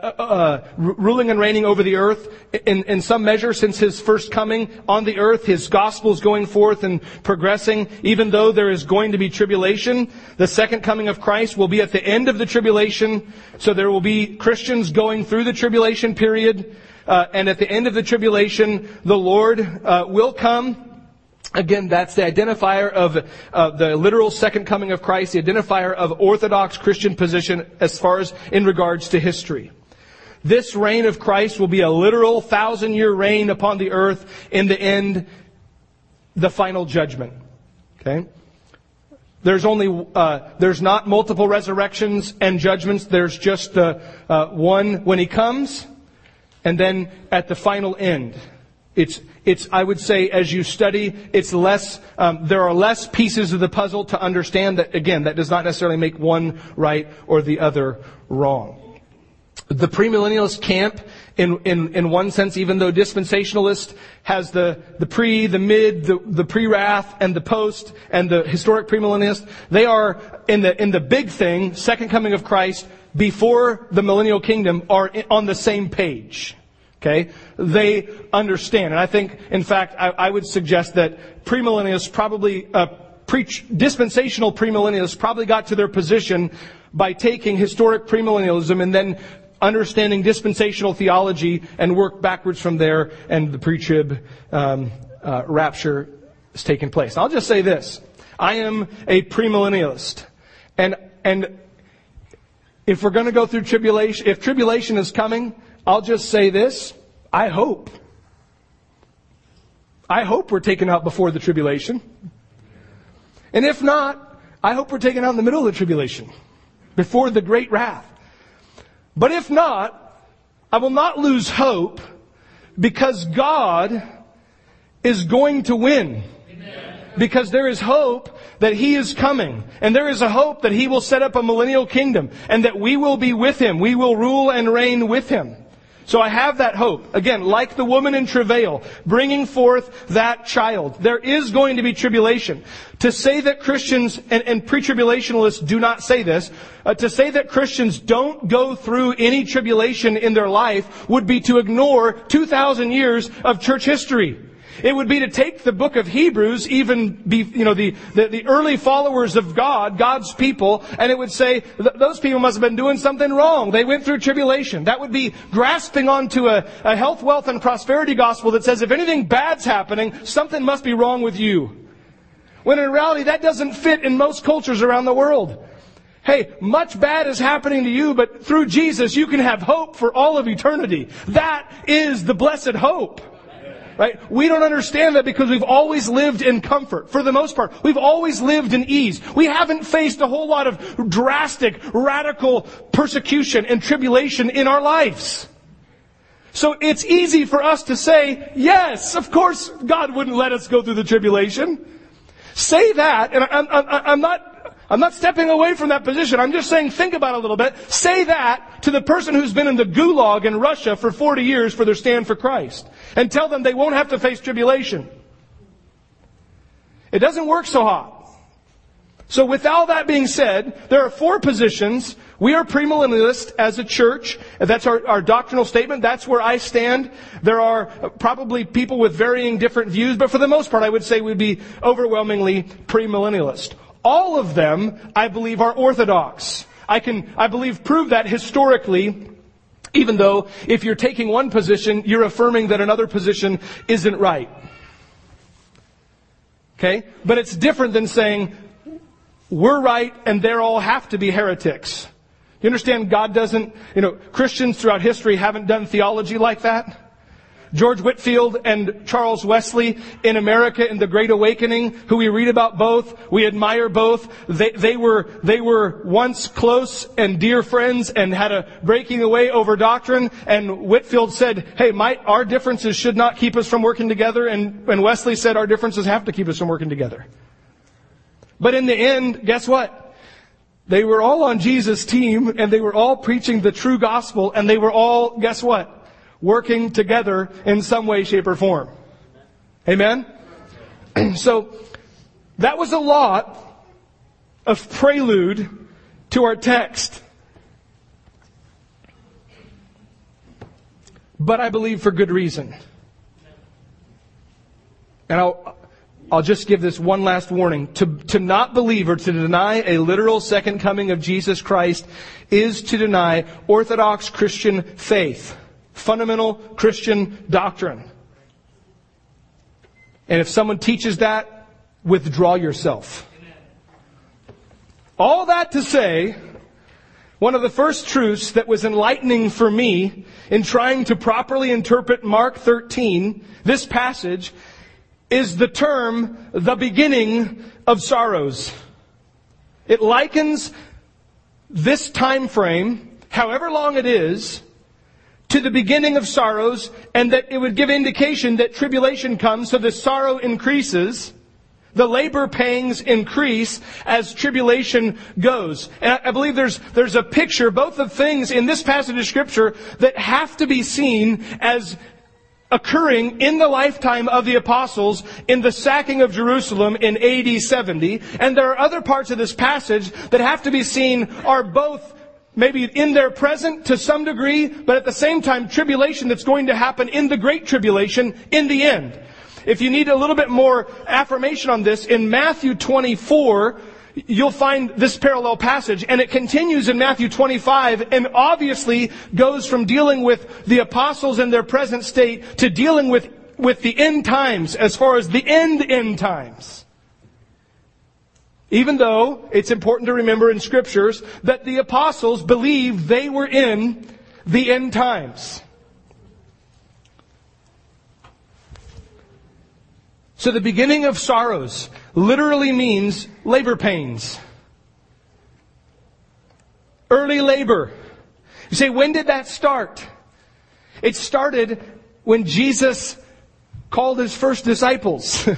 ruling and reigning over the earth in some measure since His first coming on the earth. His gospel is going forth and progressing. Even though there is going to be tribulation, the second coming of Christ will be at the end of the tribulation. So there will be Christians going through the tribulation period. And at the end of the tribulation, the Lord will come. Again, that's the identifier of the literal second coming of Christ, the identifier of Orthodox Christian position as far as in regards to history. This reign of Christ will be a literal 1,000-year reign upon the earth. In the end, the final judgment. Okay? There's not multiple resurrections and judgments. There's just one when He comes, and then at the final end. I would say, as you study, it's less, there are less pieces of the puzzle to understand that, again, that does not necessarily make one right or the other wrong. The premillennialist camp, in one sense, even though dispensationalist has the pre, the mid, the pre-wrath, and the post, and the historic premillennialist, they are in the big thing, second coming of Christ, before the millennial kingdom, are on the same page. Okay? They understand. And I think, in fact, I would suggest that premillennialists probably, dispensational premillennialists probably got to their position by taking historic premillennialism and then understanding dispensational theology and work backwards from there, and the pre-trib rapture is taking place. I'll just say this. I am a premillennialist. And if we're going to go through tribulation, if tribulation is coming, I'll just say this. I hope we're taken out before the tribulation. And if not, I hope we're taken out in the middle of the tribulation, before the great wrath. But if not, I will not lose hope, because God is going to win. Because there is hope that He is coming. And there is a hope that He will set up a millennial kingdom. And that we will be with Him. We will rule and reign with Him. So I have that hope. Again, like the woman in travail, bringing forth that child. There is going to be tribulation. To say that Christians, and pre-tribulationalists do not say this, to say that Christians don't go through any tribulation in their life would be to ignore 2,000 years of church history. It would be to take the book of Hebrews, even be, the early followers of God, God's people, and it would say, those people must have been doing something wrong. They went through tribulation. That would be grasping onto a health, wealth, and prosperity gospel that says if anything bad's happening, something must be wrong with you. When in reality, that doesn't fit in most cultures around the world. Hey, much bad is happening to you, but through Jesus, you can have hope for all of eternity. That is the blessed hope. Right? We don't understand that because we've always lived in comfort. For the most part, we've always lived in ease. We haven't faced a whole lot of drastic, radical persecution and tribulation in our lives. So it's easy for us to say, yes, of course God wouldn't let us go through the tribulation. Say that, and I'm not stepping away from that position. I'm just saying, think about it a little bit. Say that to the person who's been in the gulag in Russia for 40 years for their stand for Christ. And tell them they won't have to face tribulation. It doesn't work so hot. So with all that being said, there are 4 positions. We are premillennialist as a church. That's our doctrinal statement. That's where I stand. There are probably people with varying different views, but for the most part I would say we'd be overwhelmingly premillennialist. All of them, I believe, are orthodox. I believe, prove that historically, even though if you're taking one position, you're affirming that another position isn't right. Okay? But it's different than saying, we're right and they all have to be heretics. You understand God doesn't, Christians throughout history haven't done theology like that. George Whitefield and Charles Wesley in America in the Great Awakening, who we read about both, we admire both. They were once close and dear friends and had a breaking away over doctrine. And Whitefield said, hey, our differences should not keep us from working together. And Wesley said our differences have to keep us from working together. But in the end, guess what? They were all on Jesus' team and they were all preaching the true gospel and they were all, guess what? Working together in some way, shape, or form. Amen? So, that was a lot of prelude to our text. But I believe for good reason. And I'll just give this one last warning. To not believe or to deny a literal second coming of Jesus Christ is to deny Orthodox Christian faith. Fundamental Christian doctrine. And if someone teaches that, withdraw yourself. All that to say, one of the first truths that was enlightening for me in trying to properly interpret Mark 13, this passage, is the term, the beginning of sorrows. It likens this time frame, however long it is, to the beginning of sorrows, and that it would give indication that tribulation comes, so the sorrow increases, the labor pangs increase as tribulation goes. And I believe there's a picture, both of things in this passage of Scripture that have to be seen as occurring in the lifetime of the apostles in the sacking of Jerusalem in AD 70. And there are other parts of this passage that have to be seen are both maybe in their present to some degree, but at the same time, tribulation that's going to happen in the Great Tribulation in the end. If you need a little bit more affirmation on this, in Matthew 24, you'll find this parallel passage, and it continues in Matthew 25, and obviously goes from dealing with the apostles in their present state to dealing with the end times, as far as the end times. Even though it's important to remember in Scriptures that the apostles believed they were in the end times. So the beginning of sorrows literally means labor pains. Early labor. You say, when did that start? It started when Jesus called His first disciples.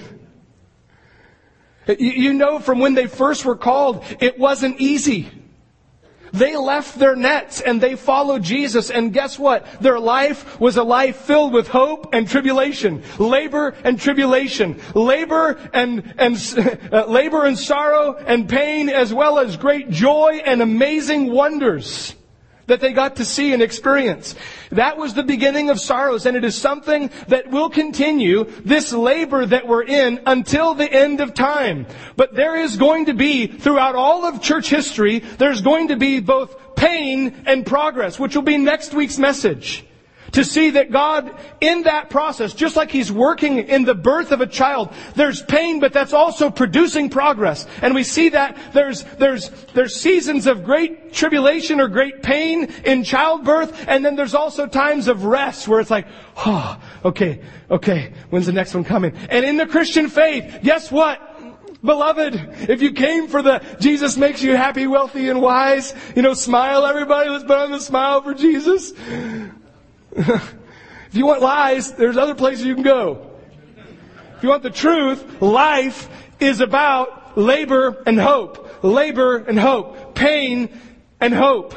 You know from when they first were called, it wasn't easy. They left their nets and they followed Jesus. And guess what? Their life was a life filled with hope and tribulation. Labor and tribulation. Labor and sorrow and pain, as well as great joy and amazing wonders that they got to see and experience. That was the beginning of sorrows, and it is something that will continue, this labor that we're in, until the end of time. But there is going to be, throughout all of church history, there's going to be both pain and progress, which will be next week's message. To see that God, in that process, just like He's working in the birth of a child, there's pain, but that's also producing progress. And we see that there's seasons of great tribulation or great pain in childbirth, and then there's also times of rest where it's like, okay, when's the next one coming? And in the Christian faith, guess what? Beloved, if you came for the Jesus makes you happy, wealthy, and wise, smile everybody, let's put on the smile for Jesus. If you want lies, there's other places you can go. If you want the truth, life is about labor and hope. Labor and hope. Pain and hope.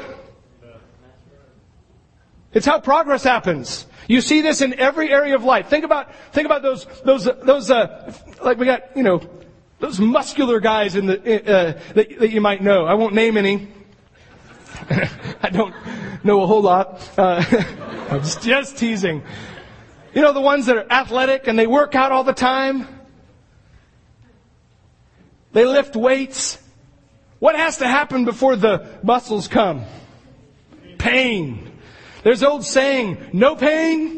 It's how progress happens. You see this in every area of life. Think about those like we got, those muscular guys in the that you might know. I won't name any. I don't know a whole lot. I'm just teasing. The ones that are athletic and they work out all the time. They lift weights. What has to happen before the muscles come? Pain. There's an old saying, no pain.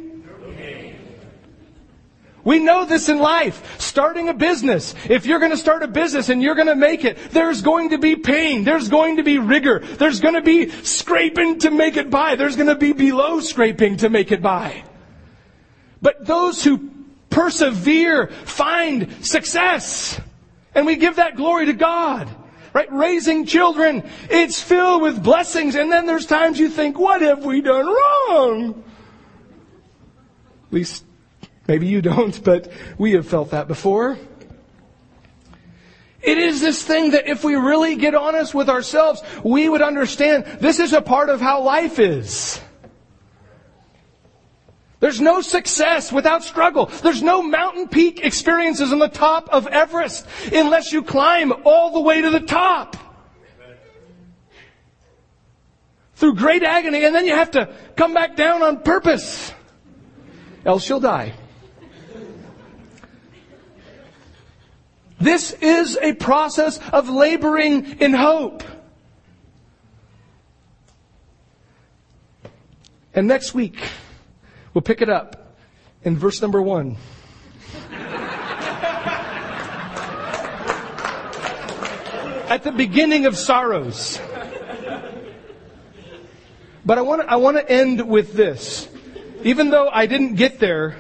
We know this in life. Starting a business. If you're going to start a business and you're going to make it, there's going to be pain. There's going to be rigor. There's going to be scraping to make it by. There's going to be below scraping to make it by. But those who persevere find success. And we give that glory to God. Right? Raising children, it's filled with blessings. And then there's times you think, what have we done wrong? At least maybe you don't, but we have felt that before. It is this thing that if we really get honest with ourselves, we would understand this is a part of how life is. There's no success without struggle. There's no mountain peak experiences on the top of Everest unless you climb all the way to the top. Through great agony, and then you have to come back down on purpose. Else you'll die. This is a process of laboring in hope. And next week, we'll pick it up in verse number 1. At the beginning of sorrows. But I want to end with this. Even though I didn't get there,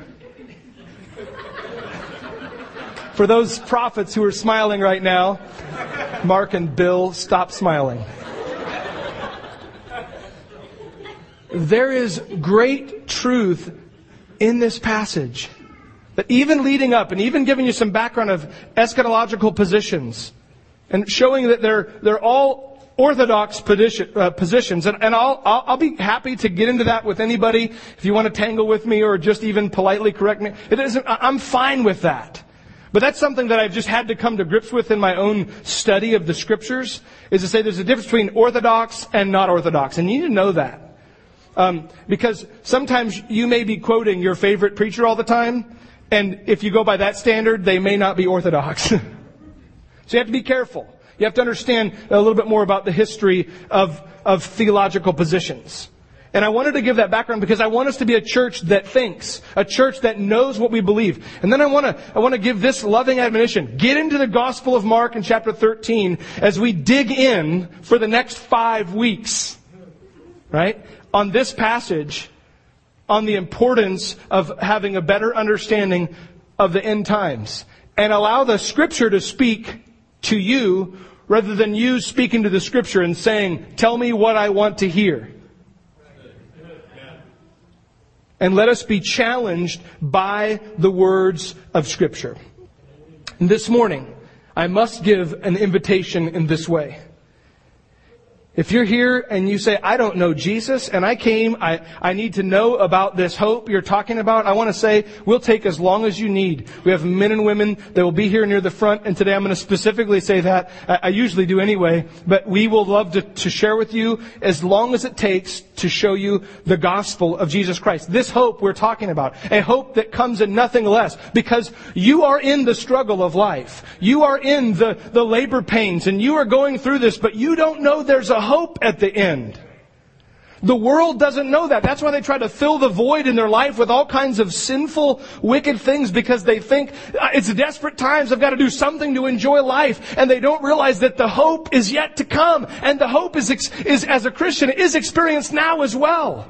for those prophets who are smiling right now, Mark and Bill, stop smiling. There is great truth in this passage that even leading up and even giving you some background of eschatological positions and showing that they're all orthodox positions. And I'll be happy to get into that with anybody if you want to tangle with me or just even politely correct me. I'm fine with that. But that's something that I've just had to come to grips with in my own study of the Scriptures, is to say there's a difference between orthodox and not orthodox. And you need to know that. Because sometimes you may be quoting your favorite preacher all the time, and if you go by that standard, they may not be orthodox. So you have to be careful. You have to understand a little bit more about the history of theological positions. And I wanted to give that background because I want us to be a church that thinks, a church that knows what we believe. And then I want to give this loving admonition. Get into the Gospel of Mark in chapter 13 as we dig in for the next 5 weeks, right? On this passage, on the importance of having a better understanding of the end times. And allow the Scripture to speak to you rather than you speaking to the Scripture and saying, tell me what I want to hear. And let us be challenged by the words of Scripture. And this morning, I must give an invitation in this way. If you're here and you say, I don't know Jesus, and I need to know about this hope you're talking about, I want to say, we'll take as long as you need. We have men and women that will be here near the front, and today I'm going to specifically say that. I usually do anyway, but we will love to share with you as long as it takes to show you the gospel of Jesus Christ. This hope we're talking about, a hope that comes in nothing less, because you are in the struggle of life. You are in the labor pains, and you are going through this, but you don't know there's a hope at the end. The world doesn't know that. That's why they try to fill the void in their life with all kinds of sinful, wicked things, because they think it's desperate times. I've got to do something to enjoy life. And they don't realize that the hope is yet to come. And the hope is as a Christian, is experienced now as well.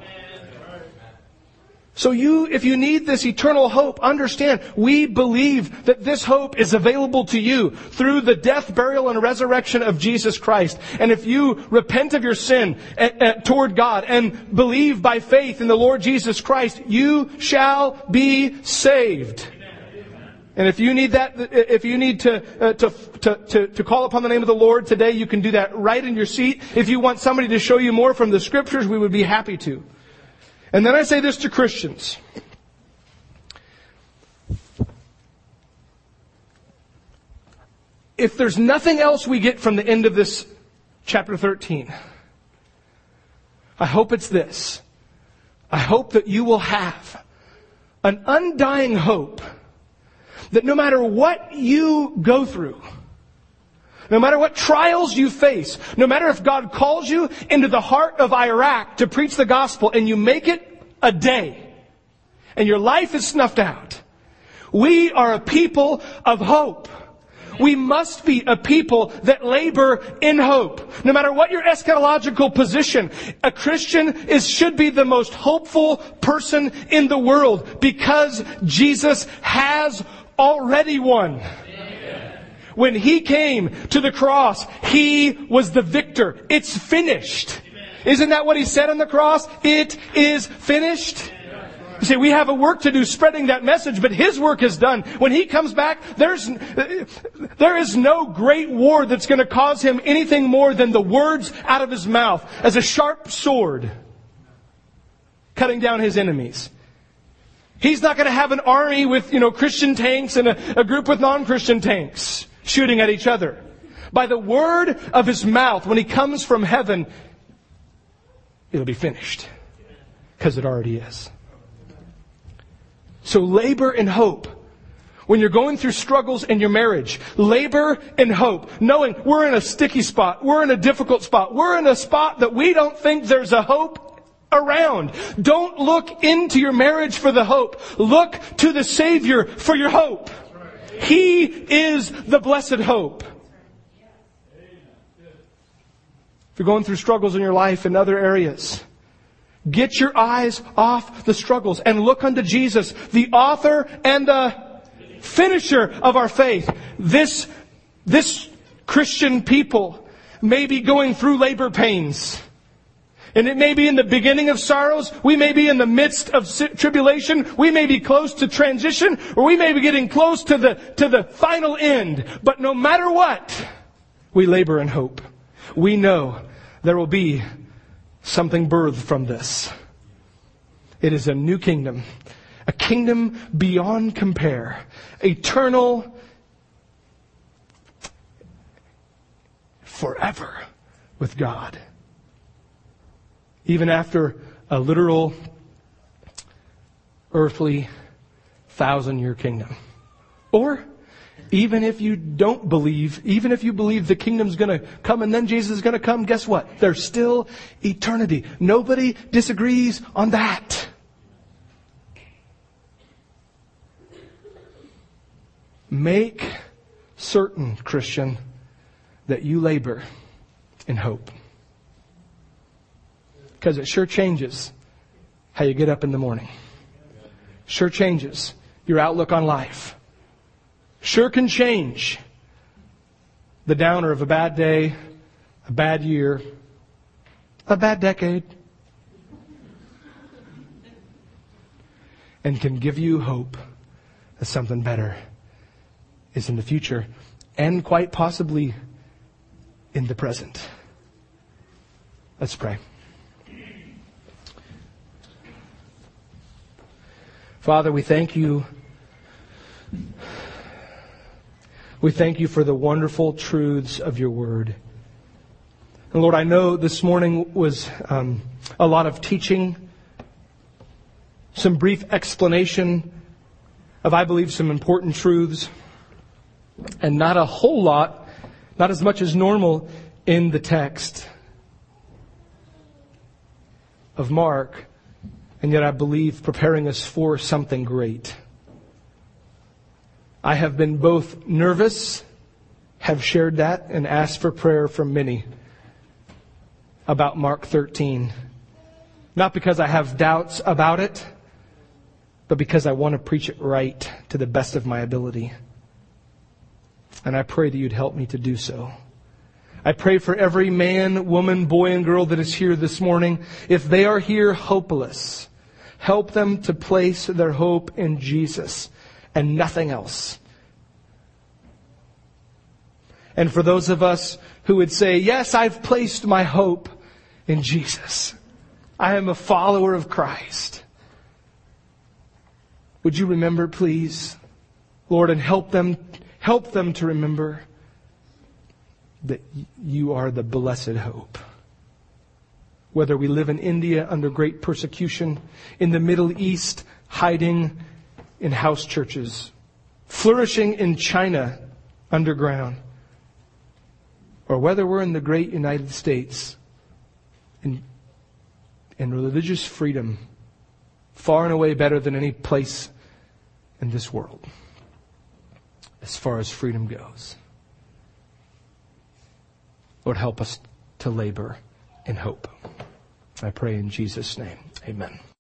So if you need this eternal hope, understand, we believe that this hope is available to you through the death, burial, and resurrection of Jesus Christ. And if you repent of your sin toward God and believe by faith in the Lord Jesus Christ, you shall be saved. And if you need to call upon the name of the Lord today, you can do that right in your seat. If you want somebody to show you more from the Scriptures, we would be happy to. And then I say this to Christians. If there's nothing else we get from the end of this chapter 13, I hope it's this. I hope that you will have an undying hope that no matter what you go through, no matter what trials you face, no matter if God calls you into the heart of Iraq to preach the gospel and you make it a day and your life is snuffed out, we are a people of hope. We must be a people that labor in hope. No matter what your eschatological position, a Christian should be the most hopeful person in the world, because Jesus has already won. When He came to the cross, He was the victor. It's finished. Isn't that what He said on the cross? It is finished. You see, we have a work to do spreading that message, but His work is done. When He comes back, there is no great war that's going to cause Him anything more than the words out of His mouth as a sharp sword cutting down His enemies. He's not going to have an army with, Christian tanks and a group with non-Christian tanks shooting at each other. By the word of His mouth, when He comes from heaven, it'll be finished. Because it already is. So labor in hope. When you're going through struggles in your marriage, labor in hope. Knowing we're in a sticky spot. We're in a difficult spot. We're in a spot that we don't think there's a hope around. Don't look into your marriage for the hope. Look to the Savior for your hope. He is the blessed hope. If you're going through struggles in your life in other areas, get your eyes off the struggles and look unto Jesus, the author and the finisher of our faith. This Christian people may be going through labor pains. And it may be in the beginning of sorrows. We may be in the midst of tribulation. We may be close to transition, or we may be getting close to the final end. But no matter what, we labor in hope. We know there will be something birthed from this. It is a new kingdom. A kingdom beyond compare. Eternal. Forever with God. Even after a literal, earthly, 1,000-year kingdom. Or, even if you don't believe, even if you believe the kingdom's going to come and then Jesus is going to come, guess what? There's still eternity. Nobody disagrees on that. Make certain, Christian, that you labor in hope. Because it sure changes how you get up in the morning. Sure changes your outlook on life. Sure can change the downer of a bad day, a bad year, a bad decade. And can give you hope that something better is in the future and quite possibly in the present. Let's pray. Father, we thank you. We thank you for the wonderful truths of your word. And Lord, I know this morning was a lot of teaching, some brief explanation of, I believe, some important truths, and not a whole lot, not as much as normal in the text of Mark, and yet I believe preparing us for something great. I have been both nervous, have shared that, and asked for prayer from many about Mark 13. Not because I have doubts about it, but because I want to preach it right to the best of my ability. And I pray that you'd help me to do so. I pray for every man, woman, boy, and girl that is here this morning. If they are here hopeless, help them to place their hope in Jesus and nothing else. And for those of us who would say, yes, I've placed my hope in Jesus. I am a follower of Christ. Would you remember, please, Lord, and help them to remember that you are the blessed hope. Whether we live in India under great persecution, in the Middle East, hiding in house churches, flourishing in China underground, or whether we're in the great United States in religious freedom, far and away better than any place in this world, as far as freedom goes. Lord, help us to labor in hope. I pray in Jesus' name. Amen.